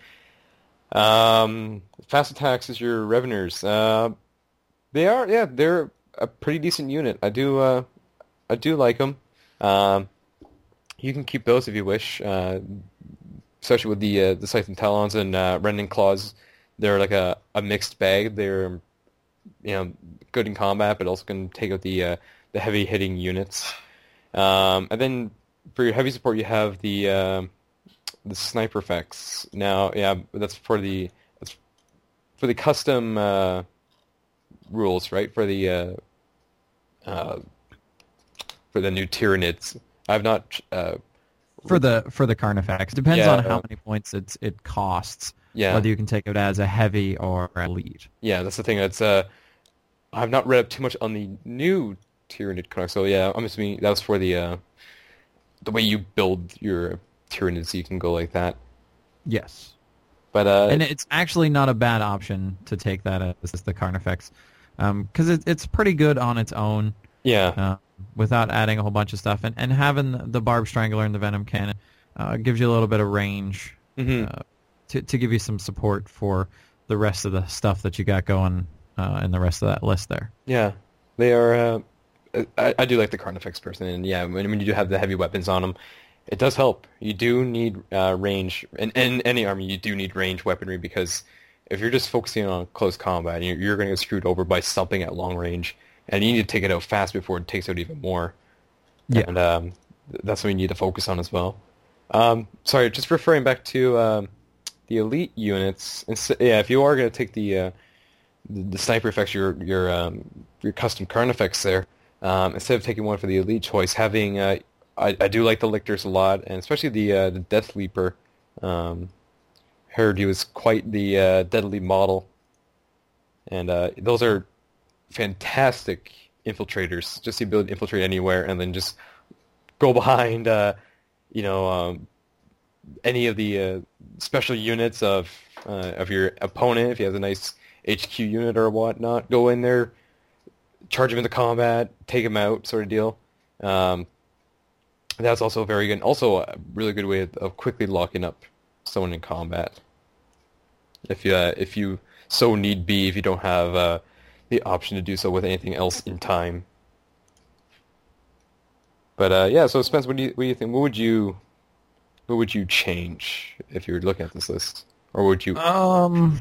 Um, fast attacks is your Reveners. Uh, they are, yeah, they're a pretty decent unit. I do, uh, I do like them. Um, you can keep those if you wish, uh, especially with the uh, the Scythe Talons and uh, Rending Claws. They're like a, a mixed bag. They're, you know, good in combat, but also can take out the uh, the heavy hitting units. Um, and then for your heavy support, you have the uh, the sniper effects. Now, yeah, that's for the that's for the custom uh, rules, right? For the uh, uh, for the new Tyranids. I've not uh, For the for the Carnifex, depends Yeah. on how many points it's it costs. Yeah. Whether you can take it as a heavy or a lead. Yeah, that's the thing. That's uh, I've not read up too much on the new Tyranid Connect, so yeah, I'm assuming that was for the uh, the way you build your Tyranids, so you can go like that. Yes. But uh, And it's actually not a bad option to take that as the Carnifex, because it, it's pretty good on its own, yeah, uh, without adding a whole bunch of stuff. And, and having the Barb Strangler and the Venom Cannon Uh, gives you a little bit of range Mm-hmm. uh, to to give you some support for the rest of the stuff that you got going uh, in the rest of that list there. Yeah, they are. Uh, I, I do like the Carnifex person, and yeah, when, when you do have the heavy weapons on them, it does help. You do need uh, range, and in any army, you do need range weaponry because if you're just focusing on close combat, you're, you're going to get screwed over by something at long range, and you need to take it out fast before it takes out even more. Yeah. And um, that's what you need to focus on as well. Um, sorry, just referring back to um, the elite units. Yeah, if you are going to take the uh, the, the sniper effects, your your um, your custom Carnifex there, um, instead of taking one for the elite choice, having uh, I, I do like the Lictors a lot, and especially the uh, the Death Leaper. Um, heard he was quite the uh, deadly model, and uh, those are fantastic infiltrators. Just the ability to infiltrate anywhere, and then just go behind, uh, you know, um, any of the uh, special units of uh, of your opponent. If he has a nice H Q unit or whatnot, go in there, charge him into combat, take him out, sort of deal. Um, that's also very good. And also a really good way of, of quickly locking up someone in combat. If you uh, if you so need be, if you don't have uh, the option to do so with anything else in time. But uh, yeah, so Spence, what do you what do you think? What would you what would you change if you were looking at this list, or would you? Um,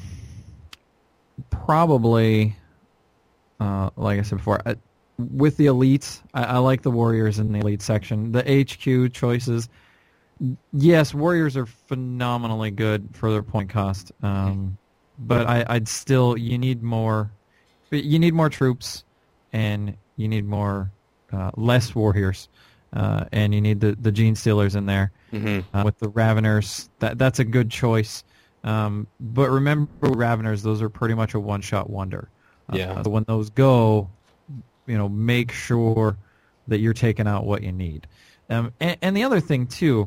probably, uh, like I said before, uh, with the elites, I, I like the warriors in the elite section. The H Q choices, yes, warriors are phenomenally good for their point cost. Um, but I, I'd still you need more, you need more troops, and you need more uh, less warriors, uh, and you need the the gene stealers in there. Mm-hmm. Uh, with the Raveners, that that's a good choice. Um, but remember, Raveners, those are pretty much a one-shot wonder. Uh, Yeah. So when those go, you know, make sure that you're taking out what you need. Um, and, and the other thing, too,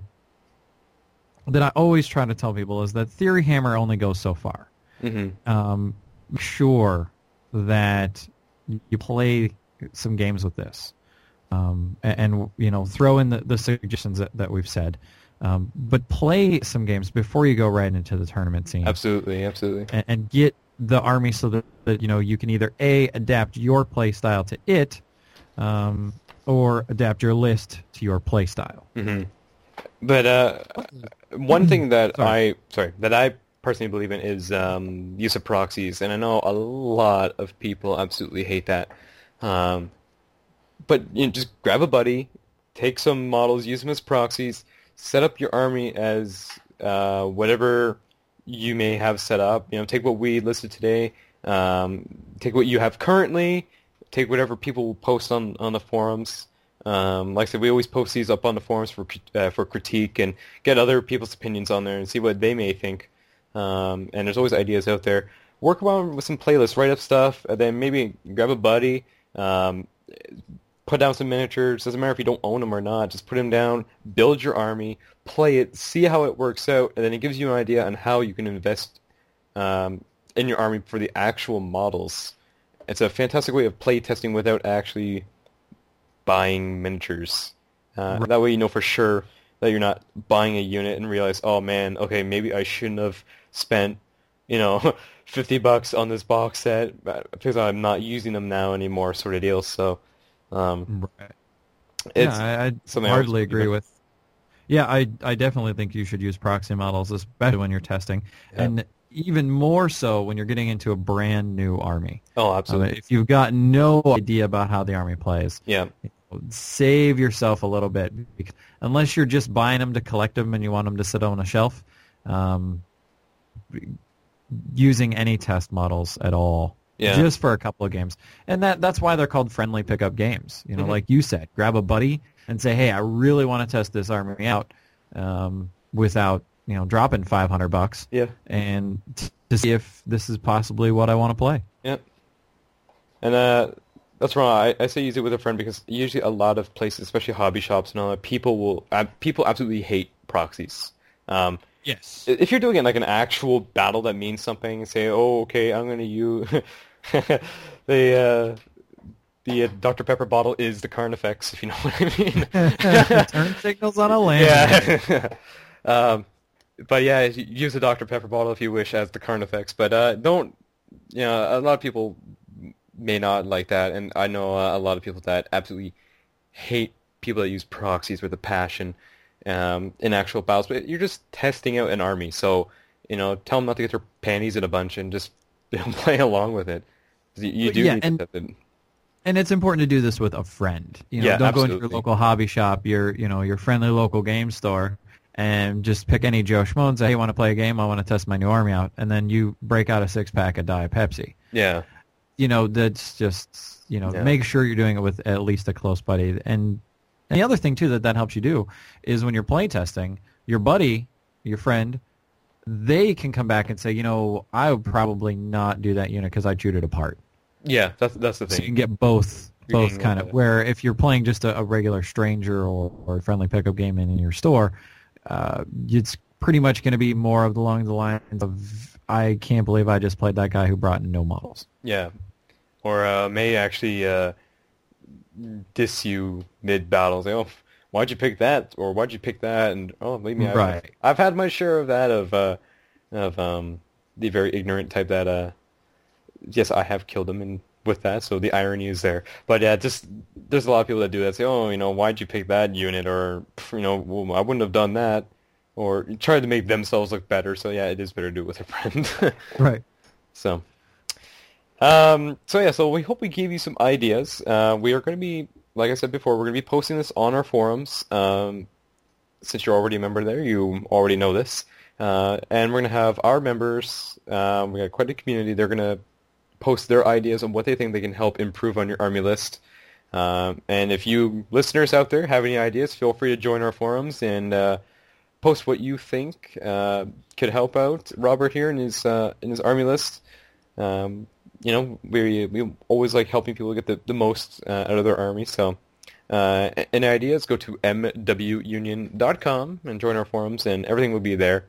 that I always try to tell people is that Theory Hammer only goes so far. Mm-hmm. Um, make sure that you play some games with this. Um, and, and, you know, throw in the, the suggestions that, that we've said. Um, but play some games before you go right into the tournament scene. Absolutely, absolutely. And, and get the army so that, that, you know, you can either, A, adapt your play style to it, um, or adapt your list to your play style. Mm-hmm. But uh, one thing that Sorry. I sorry that I personally believe in is um, use of proxies, and I know a lot of people absolutely hate that. Um, but you know, just grab a buddy, take some models, use them as proxies, set up your army as uh, whatever you may have set up. You know, take what we listed today, um, take what you have currently, take whatever people will post on, on the forums. Um, like I said, we always post these up on the forums for uh, for critique and get other people's opinions on there and see what they may think. Um, and there's always ideas out there. Work around with some playlists, write up stuff, and then maybe grab a buddy, um, put down some miniatures. Doesn't matter if you don't own them or not. Just put them down, build your army, play it, see how it works out, and then it gives you an idea on how you can invest um, in your army for the actual models. It's a fantastic way of play testing without actually buying miniatures. Uh, Right. That way you know for sure that you're not buying a unit and realize, oh man, okay, maybe I shouldn't have spent, you know, fifty bucks on this box set because I'm not using them now anymore, sort of deal. So, um, Right. it's yeah, I, I something I hardly always agree believe in. with. Yeah, I I definitely think you should use proxy models, especially when you're testing, Yeah. and even more so when you're getting into a brand new army. Oh, Um, absolutely. if you've got no idea about how the army plays, Yeah. save yourself a little bit. Because unless you're just buying them to collect them and you want them to sit on a shelf, um, using any test models at all, Yeah. just for a couple of games, and that that's why they're called friendly pickup games. You know, Mhm. like you said, grab a buddy and say, "Hey, I really want to test this army out," um, without you know dropping five hundred bucks, Yeah. and t- to see if this is possibly what I want to play. Yep. And uh, that's wrong. I, I say use it with a friend because usually a lot of places, especially hobby shops and all that, people will uh, people absolutely hate proxies. Um, Yes. if you're doing it like an actual battle that means something, say, oh, okay, I'm going to use they uh, the uh, Doctor Pepper bottle is the Carnifex, if you know what I mean. Turn signals on a land. Yeah. um, but yeah, use the Doctor Pepper bottle if you wish as the Carnifex. But uh, don't, you know, a lot of people may not like that, and I know uh, a lot of people that absolutely hate people that use proxies with a passion um, in actual battles. But you're just testing out an army, so you know, tell them not to get their panties in a bunch and just play along with it. You, you do yeah, need and, to test it. And it's important to do this with a friend. You know, Yeah, don't absolutely. go into your local hobby shop, your you know your friendly local game store, and just pick any Joe Schmo and say, "Hey, want to play a game? I want to test my new army out," and then you break out a six pack of Diet Pepsi. Yeah. You know, that's just you know, Yeah. make sure you're doing it with at least a close buddy. And and the other thing too that that helps you do is when you're play testing, your buddy, your friend, they can come back and say, you know, I would probably not do that unit because I chewed it apart. Yeah, that's that's the So you thing. can get both, You're both getting kind a- of. Where if you're playing just a, a regular stranger or, or a friendly pickup game in your store, uh, it's pretty much going to be more of along the lines of, I can't believe I just played that guy who brought in no models. Yeah. Or uh, may actually uh, diss you mid-battle. Say, oh, why'd you pick that? Or why'd you pick that? And, oh, believe me, I've, Right. I've had my share of that, of uh, of um, the very ignorant type that, uh, yes, I have killed them and with that, so the irony is there. But yeah, just, there's a lot of people that do that. Say, oh, you know, why'd you pick that unit? Or, you know, well, I wouldn't have done that. Or try to make themselves look better. So yeah, it is better to do it with a friend. Right. So, um, so yeah, so we hope we gave you some ideas. Uh, we are going to be, like I said before, we're going to be posting this on our forums. Um, since you're already a member there, you already know this. Uh, and we're going to have our members, um, we got quite a community, they're going to post their ideas on what they think they can help improve on your army list. Um, and if you listeners out there have any ideas, feel free to join our forums and uh, post what you think uh, could help out Robert here in his uh, in his army list. Um, you know, we we always like helping people get the, the most uh, out of their army. So, uh, any ideas, go to m w union dot com and join our forums, and everything will be there.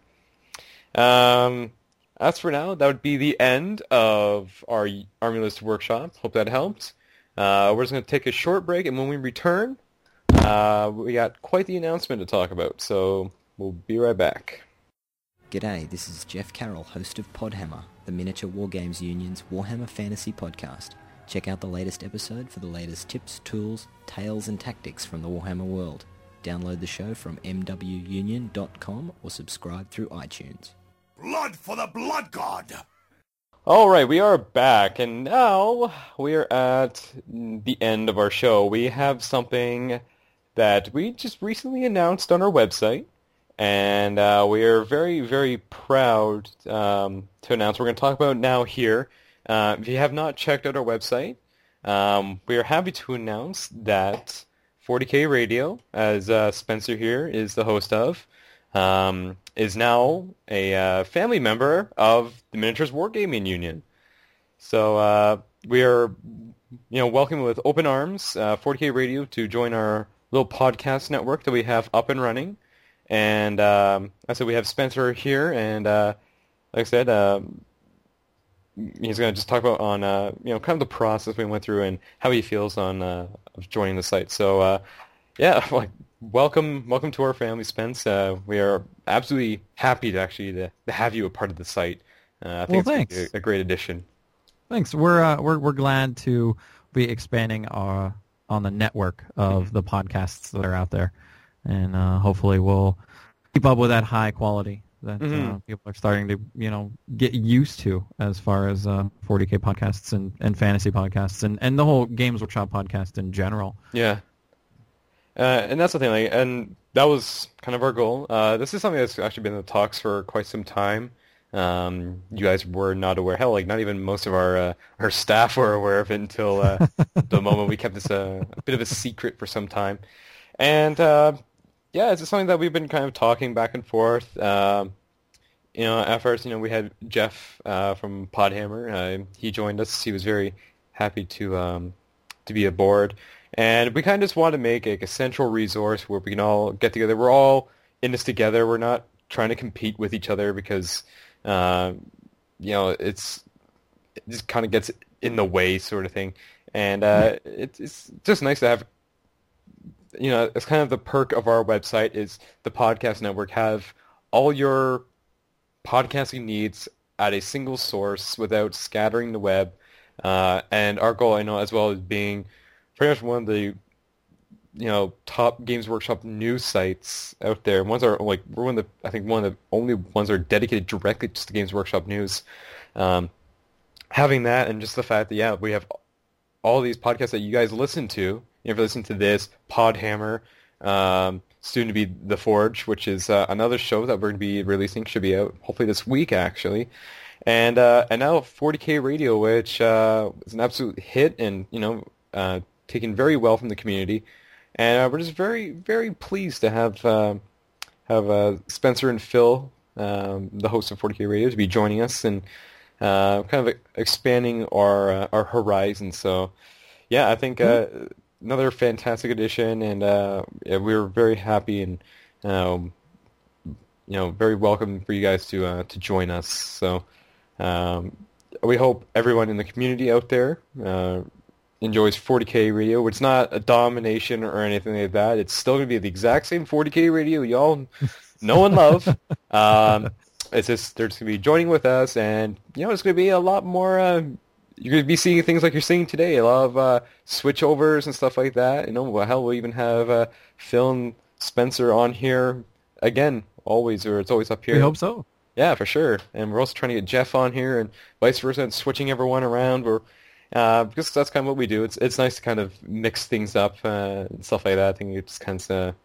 Um, as for now, that would be the end of our army list workshop. Hope that helped. Uh, we're just going to take a short break, and when we return, uh, we got quite the announcement to talk about. So we'll be right back. G'day, this is Jeff Carroll, host of Podhammer, the Miniature Wargames Union's Warhammer Fantasy podcast. Check out the latest episode for the latest tips, tools, tales and tactics from the Warhammer world. Download the show from m w union dot com or subscribe through iTunes. Blood for the Blood God! All right, we are back, and now we are at the end of our show. We have something that we just recently announced on our website, and uh, we are very, very proud um, to announce. We're going to talk about it now here. Uh, if you have not checked out our website, um, we are happy to announce that forty K Radio, as uh, Spencer here is the host of, um, is now a uh, family member of the Miniatures Wargaming Union. So uh, we are, you know, welcoming with open arms uh, forty K Radio to join our little podcast network that we have up and running. And um, I said we have Spencer here, and uh, like I said, um, he's going to just talk about on uh, you know kind of the process we went through and how he feels on uh, of joining the site. So uh, yeah, like welcome, welcome to our family, Spence. Uh, we are absolutely happy to actually to, to have you a part of the site. Uh, I think Well, it's gonna thanks. be a, a great addition. Thanks. We're uh, we're we're glad to be expanding our on the network of the podcasts that are out there, and uh, hopefully we'll keep up with that high quality that uh, Mhm. people are starting to you know get used to as far as uh, forty K podcasts and, and fantasy podcasts and, and the whole Games Workshop podcast in general. Yeah. Uh, and that's the thing, like, and that was kind of our goal. Uh, this is something that's actually been in the talks for quite some time. Um, you guys were not aware. Hell, like not even most of our uh, our staff were aware of it until uh, the moment we kept this uh, a bit of a secret for some time. And uh, yeah, it's just something that we've been kind of talking back and forth. Um you know, at first, you know, we had Jeff uh, from Podhammer. Uh, he joined us. He was very happy to um, to be aboard. And we kind of just want to make like, a central resource where we can all get together. We're all in this together. We're not trying to compete with each other because, uh, you know, it's it just kind of gets in the way sort of thing. and uh, it's it's just nice to have. You know, it's kind of the perk of our website is the podcast network have all your podcasting needs at a single source without scattering the web. Uh, and our goal, I know, as well as being pretty much one of the, you know, top Games Workshop news sites out there. Ones are like we're one of the, I think one of the only ones that are dedicated directly just to Games Workshop news. Um, having that and just the fact that yeah, we have all these podcasts that you guys listen to. You ever listen to this, Podhammer, um, soon to be The Forge, which is uh, another show that we're going to be releasing, should be out hopefully this week actually, and uh, and now forty K Radio, which uh, is an absolute hit and you know uh, taken very well from the community, and uh, we're just very very pleased to have uh, have uh, Spencer and Phil, um, the hosts of forty K Radio, to be joining us and uh, kind of expanding our uh, our horizons. So yeah, I think. Uh, Another fantastic edition, and uh, yeah, we were very happy and um, you know very welcome for you guys to uh, to join us. So um, we hope everyone in the community out there uh, enjoys forty K Radio. It's not a domination or anything like that. It's still going to be the exact same forty K Radio y'all know and love. Um, it's just they're just going to be joining with us, and you know it's going to be a lot more. Uh, You're going to be seeing things like you're seeing today, a lot of uh, switchovers and stuff like that. You know, well, hell, we'll even have uh, Phil and Spencer on here again, always, or it's always up here. We hope so. Yeah, for sure. And we're also trying to get Jeff on here and vice versa, and switching everyone around. We're, uh, because that's kind of what we do. It's it's nice to kind of mix things up uh, and stuff like that. I think it's kind of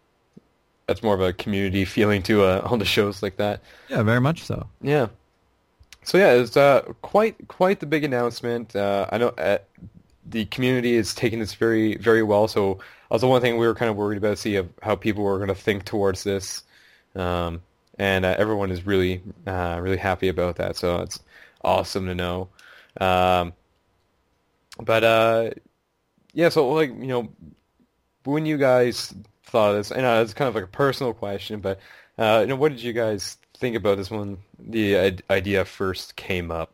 that's more of a community feeling to uh, on the shows like that. Yeah, very much so. Yeah. So yeah, it's uh, quite quite the big announcement. Uh, I know uh, the community is taking this very very well. So also one thing we were kind of worried about, see of how people were going to think towards this, um, and uh, everyone is really uh, really happy about that. So it's awesome to know. Um, but uh, yeah, so like you know, when you guys thought of this, and uh, it's kind of like a personal question, but uh, you know, what did you guys think about this when the idea first came up?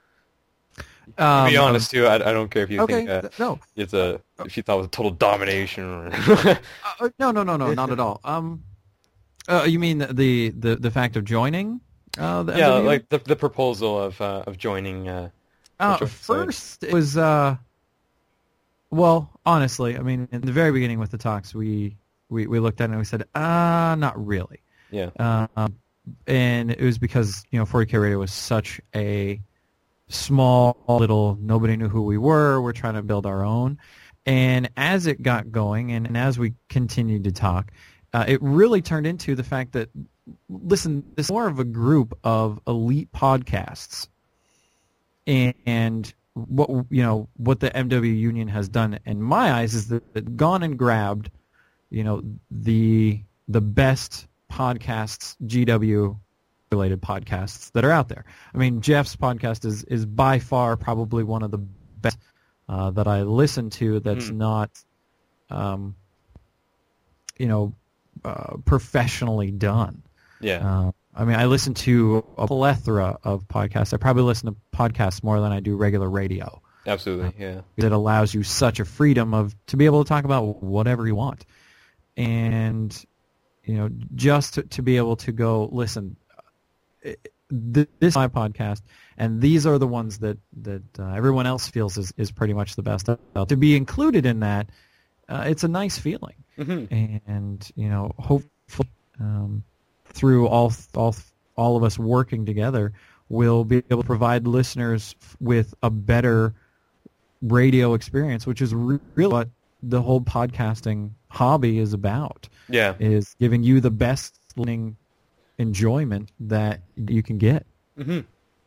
Um, to be honest, too, I, I don't care if you okay, think uh, th- no, it's a if you thought it was a total domination. Or uh, no, no, no, no, not at all. Um, uh, you mean the, the the fact of joining? Uh, the yeah, M W U? like the the proposal of uh, of joining. Uh, uh, joining first, it was uh, well, honestly, I mean, in the very beginning with the talks, we we, we looked at it and we said, ah, uh, not really. Yeah. Um, and it was because you know forty K Radio was such a small little, nobody knew who we were. We're trying to build our own, and as it got going, and, and as we continued to talk, uh, it really turned into the fact that listen, this is more of a group of elite podcasts, and, and what you know what the M W Union has done in my eyes is that it gone and grabbed you know the the best podcasts, G W related podcasts that are out there. I mean, Jeff's podcast is is by far probably one of the best uh, that I listen to. That's mm. not, um, you know, uh, professionally done. Yeah. Uh, I mean, I listen to a plethora of podcasts. I probably listen to podcasts more than I do regular radio. Absolutely. Yeah. It allows you such a freedom of to be able to talk about whatever you want, and you know, just to, to be able to go, listen, this is my podcast, and these are the ones that, that uh, everyone else feels is, is pretty much the best. To be included in that, uh, it's a nice feeling. Mm-hmm. And, you know, hopefully um, through all, all, all of us working together, we'll be able to provide listeners with a better radio experience, which is really what the whole podcasting hobby is about. Yeah. Is giving you the best listening enjoyment that you can get. Mm-hmm.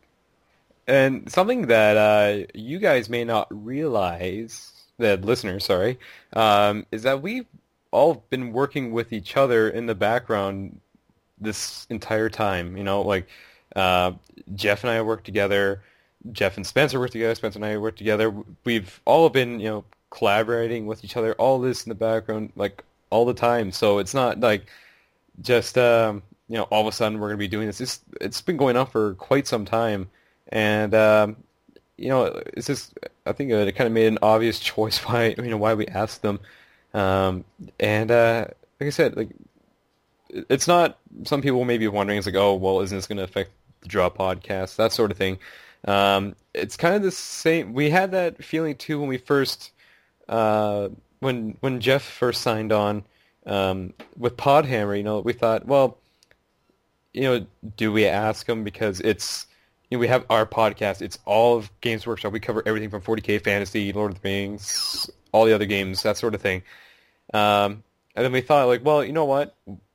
And something that uh, you guys may not realize, that listeners, sorry, um, is that we've all been working with each other in the background this entire time. You know, like uh, Jeff and I work together, Jeff and Spencer work together, Spencer and I work together. We've all been, you know, collaborating with each other, all this in the background, like all the time. So it's not like just um, you know, all of a sudden we're going to be doing this. It's it's been going on for quite some time, and um, you know, it's just I think it kind of made an obvious choice why you know why we asked them, um, and uh, like I said, like it's not. Some people may be wondering, it's like, oh, well, isn't this going to affect the Draw podcast, that sort of thing. Um, it's kind of the same. We had that feeling too when we first, uh, when when Jeff first signed on um, with Podhammer. You know, we thought, well, you know, do we ask him because it's, you know, we have our podcast. It's all of Games Workshop. We cover everything from forty K Fantasy, Lord of the Rings, all the other games, that sort of thing. Um, and then we thought, like, well, you know what?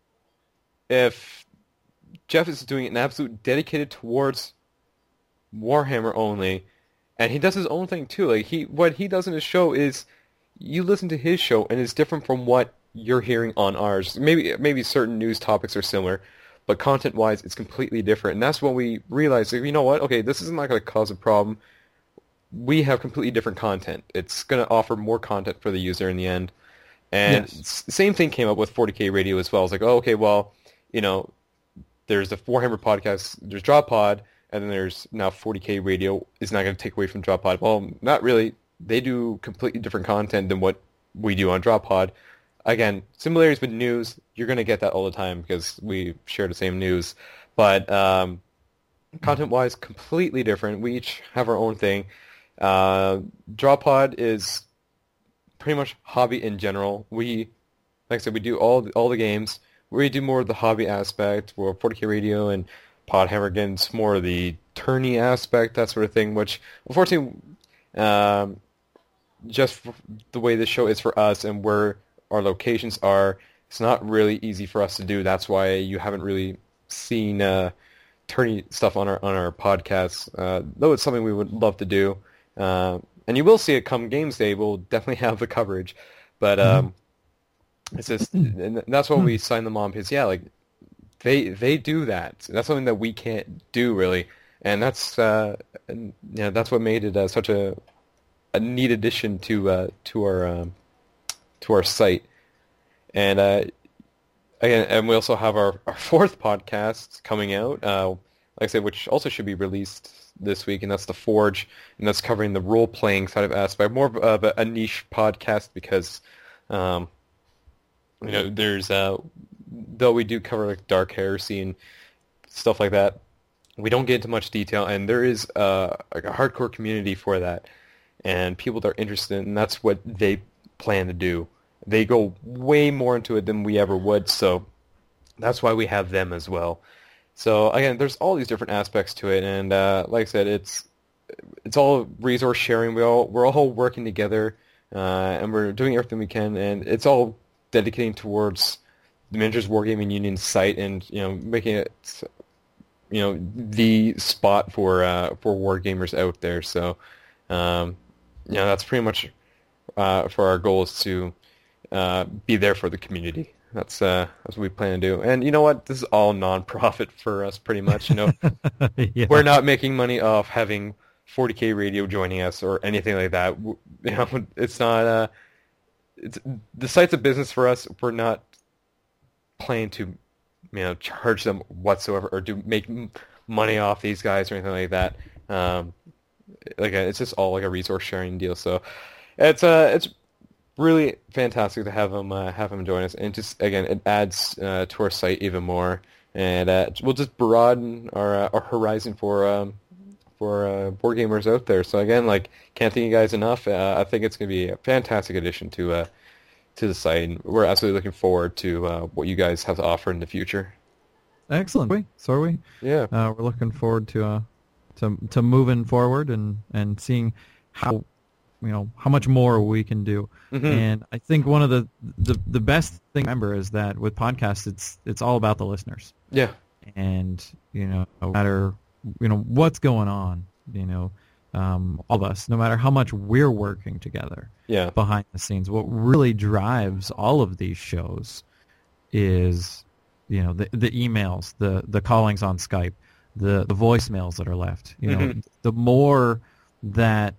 If Jeff is doing an absolute dedicated towards Warhammer only, and he does his own thing too. Like he, what he does in his show is, you listen to his show, and it's different from what you're hearing on ours. Maybe maybe certain news topics are similar, but content-wise, it's completely different. And that's when we realized, like, you know what? Okay, this is not going to cause a problem. We have completely different content. It's going to offer more content for the user in the end. And Yes. same thing came up with forty K Radio as well. It's like, oh, okay, well, you know, there's the Warhammer podcast, there's Drop Pod, and then there's now forty K Radio is not going to take away from Drop Pod. Well, not really. They do completely different content than what we do on Drop Pod. Again, similarities with news, you're going to get that all the time because we share the same news. But um, content-wise, completely different. We each have our own thing. Uh, Drop Pod is pretty much hobby in general. We, like I said, we do all all the games. We do more of the hobby aspect, where forty K Radio and Podhammer gets more of the tourney aspect, that sort of thing, which, unfortunately, um, just the way the show is for us and where our locations are, it's not really easy for us to do. That's why you haven't really seen uh, tourney stuff on our on our podcasts, uh, though it's something we would love to do. Uh, and you will see it come Games Day. We'll definitely have the coverage. But um, it's just, and that's why we signed them on, because, yeah, like, They they do that. That's something that we can't do, really, and that's uh, and, you know, that's what made it uh, such a a neat addition to uh, to our um, to our site. And uh, again, and we also have our, our fourth podcast coming out, uh, like I said, which also should be released this week, and that's The Forge, and that's covering the role playing side of aspect, more of a, a niche podcast because um, you know there's. Uh, Though we do cover like Dark Heresy and stuff like that, we don't get into much detail, and there is uh, like a hardcore community for that, and people that are interested, and that's what they plan to do. They go way more into it than we ever would, so that's why we have them as well. So again, there's all these different aspects to it, and uh, like I said, it's it's all resource sharing. We all we're all working together, uh, and we're doing everything we can, and it's all dedicating towards the Miniatures Wargaming Union site, and you know, making it, you know, the spot for uh, for wargamers out there. So, um, you know, that's pretty much uh, for our goal is to uh, be there for the community. That's uh, that's what we plan to do. And you know what? This is all non-profit for us, pretty much. You know, Yeah. we're not making money off having forty K Radio joining us or anything like that. You know, it's not. Uh, it's the site's a business for us. We're not planning to, you know, charge them whatsoever or do make money off these guys or anything like that. Um, like it's just all like a resource sharing deal. So it's uh it's really fantastic to have them uh, have them join us, and just again it adds uh, to our site even more, and uh, we'll just broaden our uh, our horizon for um, for uh, board gamers out there. So again, like, can't thank you guys enough. Uh, I think it's going to be a fantastic addition to uh, to the site, and we're absolutely looking forward to uh, what you guys have to offer in the future. Excellent. We so are we. Yeah. Uh, we're looking forward to uh to to moving forward and, and seeing how you know how much more we can do. Mm-hmm. And I think one of the, the the best thing to remember is that with podcasts, it's it's all about the listeners. Yeah. And you know, no matter you know what's going on, you know, um, all of us, no matter how much we're working together, Yeah. behind the scenes, what really drives all of these shows is, you know, the the emails, the the callings on Skype, the the voicemails that are left. You know, Mm-hmm. the more that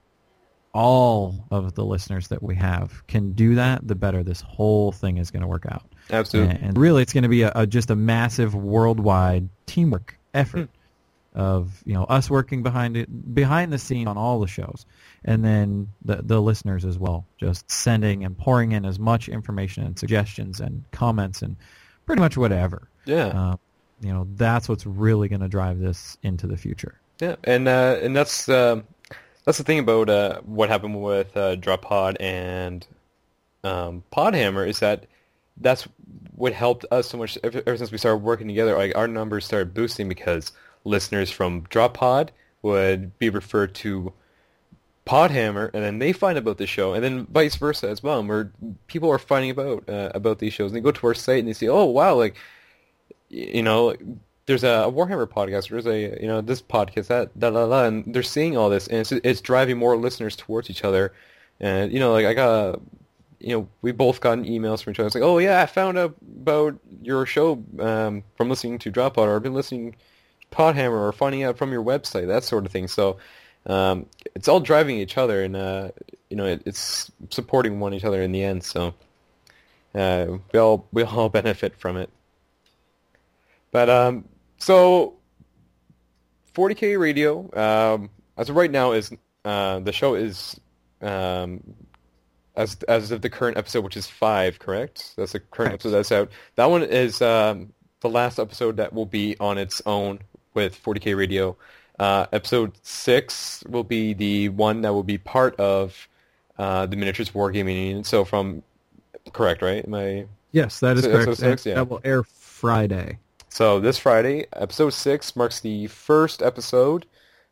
all of the listeners that we have can do that, the better this whole thing is going to work out. Absolutely. And, and really, it's going to be a, a just a massive worldwide teamwork effort. of you know us working behind it, behind the scene on all the shows, and then the the listeners as well, just sending and pouring in as much information and suggestions and comments and pretty much whatever. Yeah. Uh, you know, that's what's really going to drive this into the future. Yeah, and uh, and that's um, that's the thing about uh, what happened with uh, Drop Pod and um, Podhammer is that that's what helped us so much ever, ever since we started working together. Like our numbers started boosting because listeners from Drop Pod would be referred to Podhammer, and then they find about the show, and then vice versa as well. And we're people are finding about uh, about these shows, and they go to our site and they say, "Oh wow, like you know." There's a Warhammer podcast. There's a you know this podcast that da da da, and they're seeing all this, and it's it's driving more listeners towards each other. And you know, like I got, a, you know, we both gotten emails from each other. It's like, oh yeah, I found out about your show um, from listening to Drop Pod, or I've been listening to Podhammer, or finding out from your website, that sort of thing. So um, it's all driving each other, and uh, you know, it, it's supporting one each other in the end. So uh, we all we all benefit from it. But um. So, forty K Radio, um, as of right now, is uh, the show is um, as as of the current episode, which is five, correct? That's the current correct. episode that's out. That one is um, the last episode that will be on its own with forty K Radio. Uh, episode six will be the one that will be part of uh, the Miniatures Wargaming Union. So from correct, right? Am I? Yes, that is so, correct. So six, yeah. That will air Friday. So this Friday, episode six marks the first episode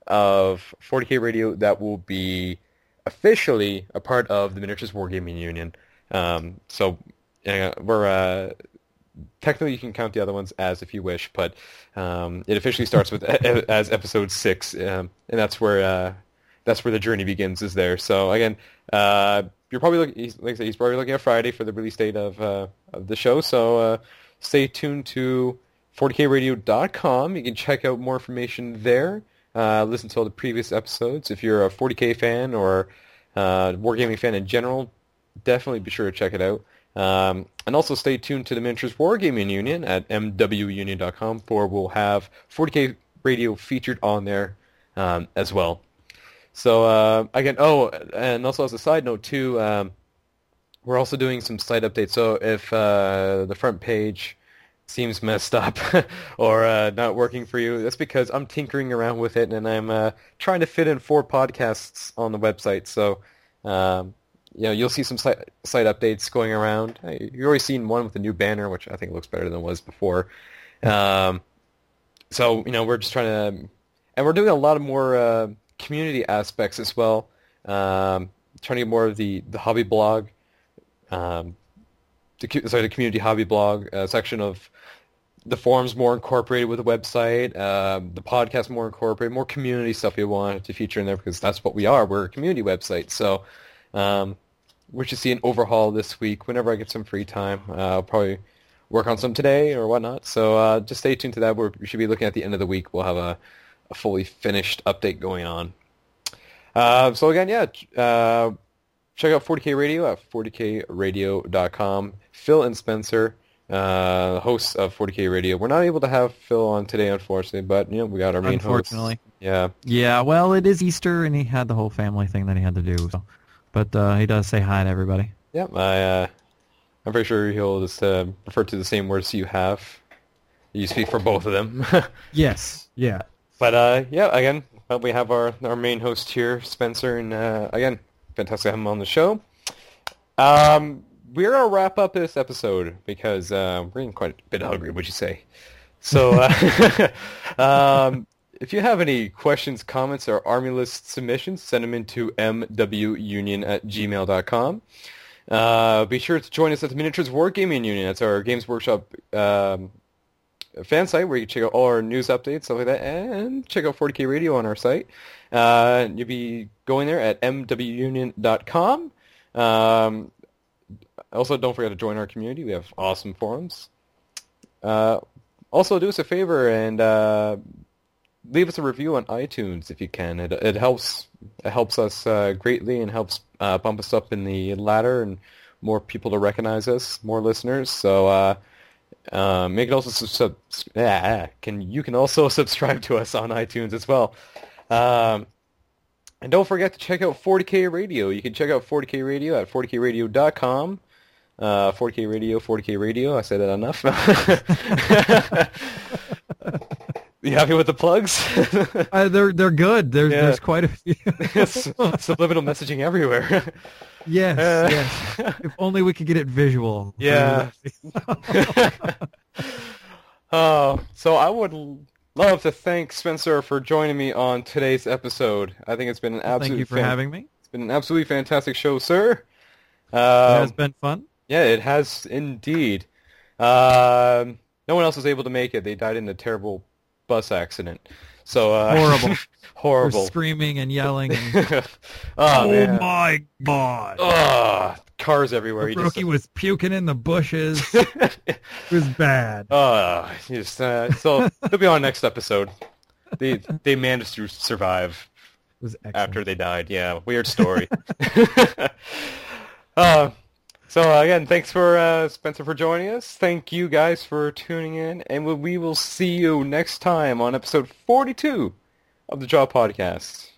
of forty K Radio that will be officially a part of the Miniatures Wargaming Union. Um, so uh, we're uh, technically you can count the other ones as if you wish, but um, it officially starts with as episode six, um, and that's where uh, that's where the journey begins. Is there? So again, uh, you're probably looking, like I said, he's probably looking at Friday for the release date of uh, of the show. So uh, stay tuned to forty K radio dot com. You can check out more information there. Uh, listen to all the previous episodes. If you're a forty K fan or uh, Wargaming fan in general, definitely be sure to check it out. Um, and also stay tuned to the Miniatures Wargaming Union at m w union dot com, for we'll have forty K Radio featured on there um, as well. So uh, again, oh, and also as a side note too, um, we're also doing some site updates. So if uh, the front page seems messed up or uh, not working for you, that's because I'm tinkering around with it, and I'm uh, trying to fit in four podcasts on the website. So, um, you know, you'll see some site, site updates going around. You've already seen one with a new banner, which I think looks better than it was before. Um, so, you know, we're just trying to, and we're doing a lot of more uh, community aspects as well. Um, trying to get more of the, the hobby blog, um, the, sorry, the community hobby blog uh, section of the forums more incorporated with the website, uh, the podcast more incorporated, more community stuff we want to feature in there, because that's what we are. We're a community website. So um, we should see an overhaul this week whenever I get some free time. Uh, I'll probably work on some today or whatnot. So uh, just stay tuned to that. We're, we should be looking at the end of the week. We'll have a, a fully finished update going on. Uh, so again, yeah, uh, check out forty K Radio at forty K radio dot com. Phil and Spencer, uh, hosts of forty K Radio. We're not able to have Phil on today, unfortunately, but you know we got our main Unfortunately. host. Yeah. Yeah, well, it is Easter, and he had the whole family thing that he had to do. So. But uh, he does say hi to everybody. Yeah, I, uh, I'm pretty sure he'll just uh, refer to the same words you have. You speak for both of them. Yes, yeah. But uh, yeah, again, well, we have our, our main host here, Spencer, and uh, again, fantastic to have him on the show. Um, we're going to wrap up this episode because uh, we're getting quite a bit hungry, would you say? So uh, um, if you have any questions, comments, or Army List submissions, send them into m w union at gmail dot com. Uh, be sure to join us at the Miniatures Wargaming Union. That's our Games Workshop um, fan site where you can check out all our news updates, stuff like that, and check out forty K Radio on our site. Uh, you'll be going there at m w union dot com. Um, also, don't forget to join our community. We have awesome forums. Uh, also, do us a favor and uh, leave us a review on iTunes if you can. It it helps it helps us uh, greatly and helps uh, bump us up in the ladder and more people to recognize us, more listeners. So uh, Um, you can also sub, sub ah, can you can also subscribe to us on iTunes as well. Um, and don't forget to check out forty K Radio. You can check out forty K Radio at forty K radio dot com. Uh, forty K Radio, forty K Radio. I said that enough. You happy with the plugs? uh, they're they're good. There's Yeah. there's quite a few. Subliminal messaging everywhere. Yes, Uh, yes. If only we could get it visual. Yeah. Oh, so I would l- love to thank Spencer for joining me on today's episode. I think it's been an absolute Thank you for fan- having me. It's been an absolutely fantastic show, sir. It has Um, been fun. yeah, it has indeed. Um, no one else was able to make it. They died in a terrible bus accident. So uh, Horrible. We're horrible. screaming and yelling. And, Oh, man. my god! Ugh, cars everywhere. You just, Brookie was puking in the bushes. It was bad. uh, you just, uh, so they'll be on next episode. They they managed to survive It was excellent. after they died. Yeah, weird story. uh, so again, thanks for uh, Spencer for joining us. Thank you guys for tuning in, and we we will see you next time on episode forty-two of the Jaw Podcast.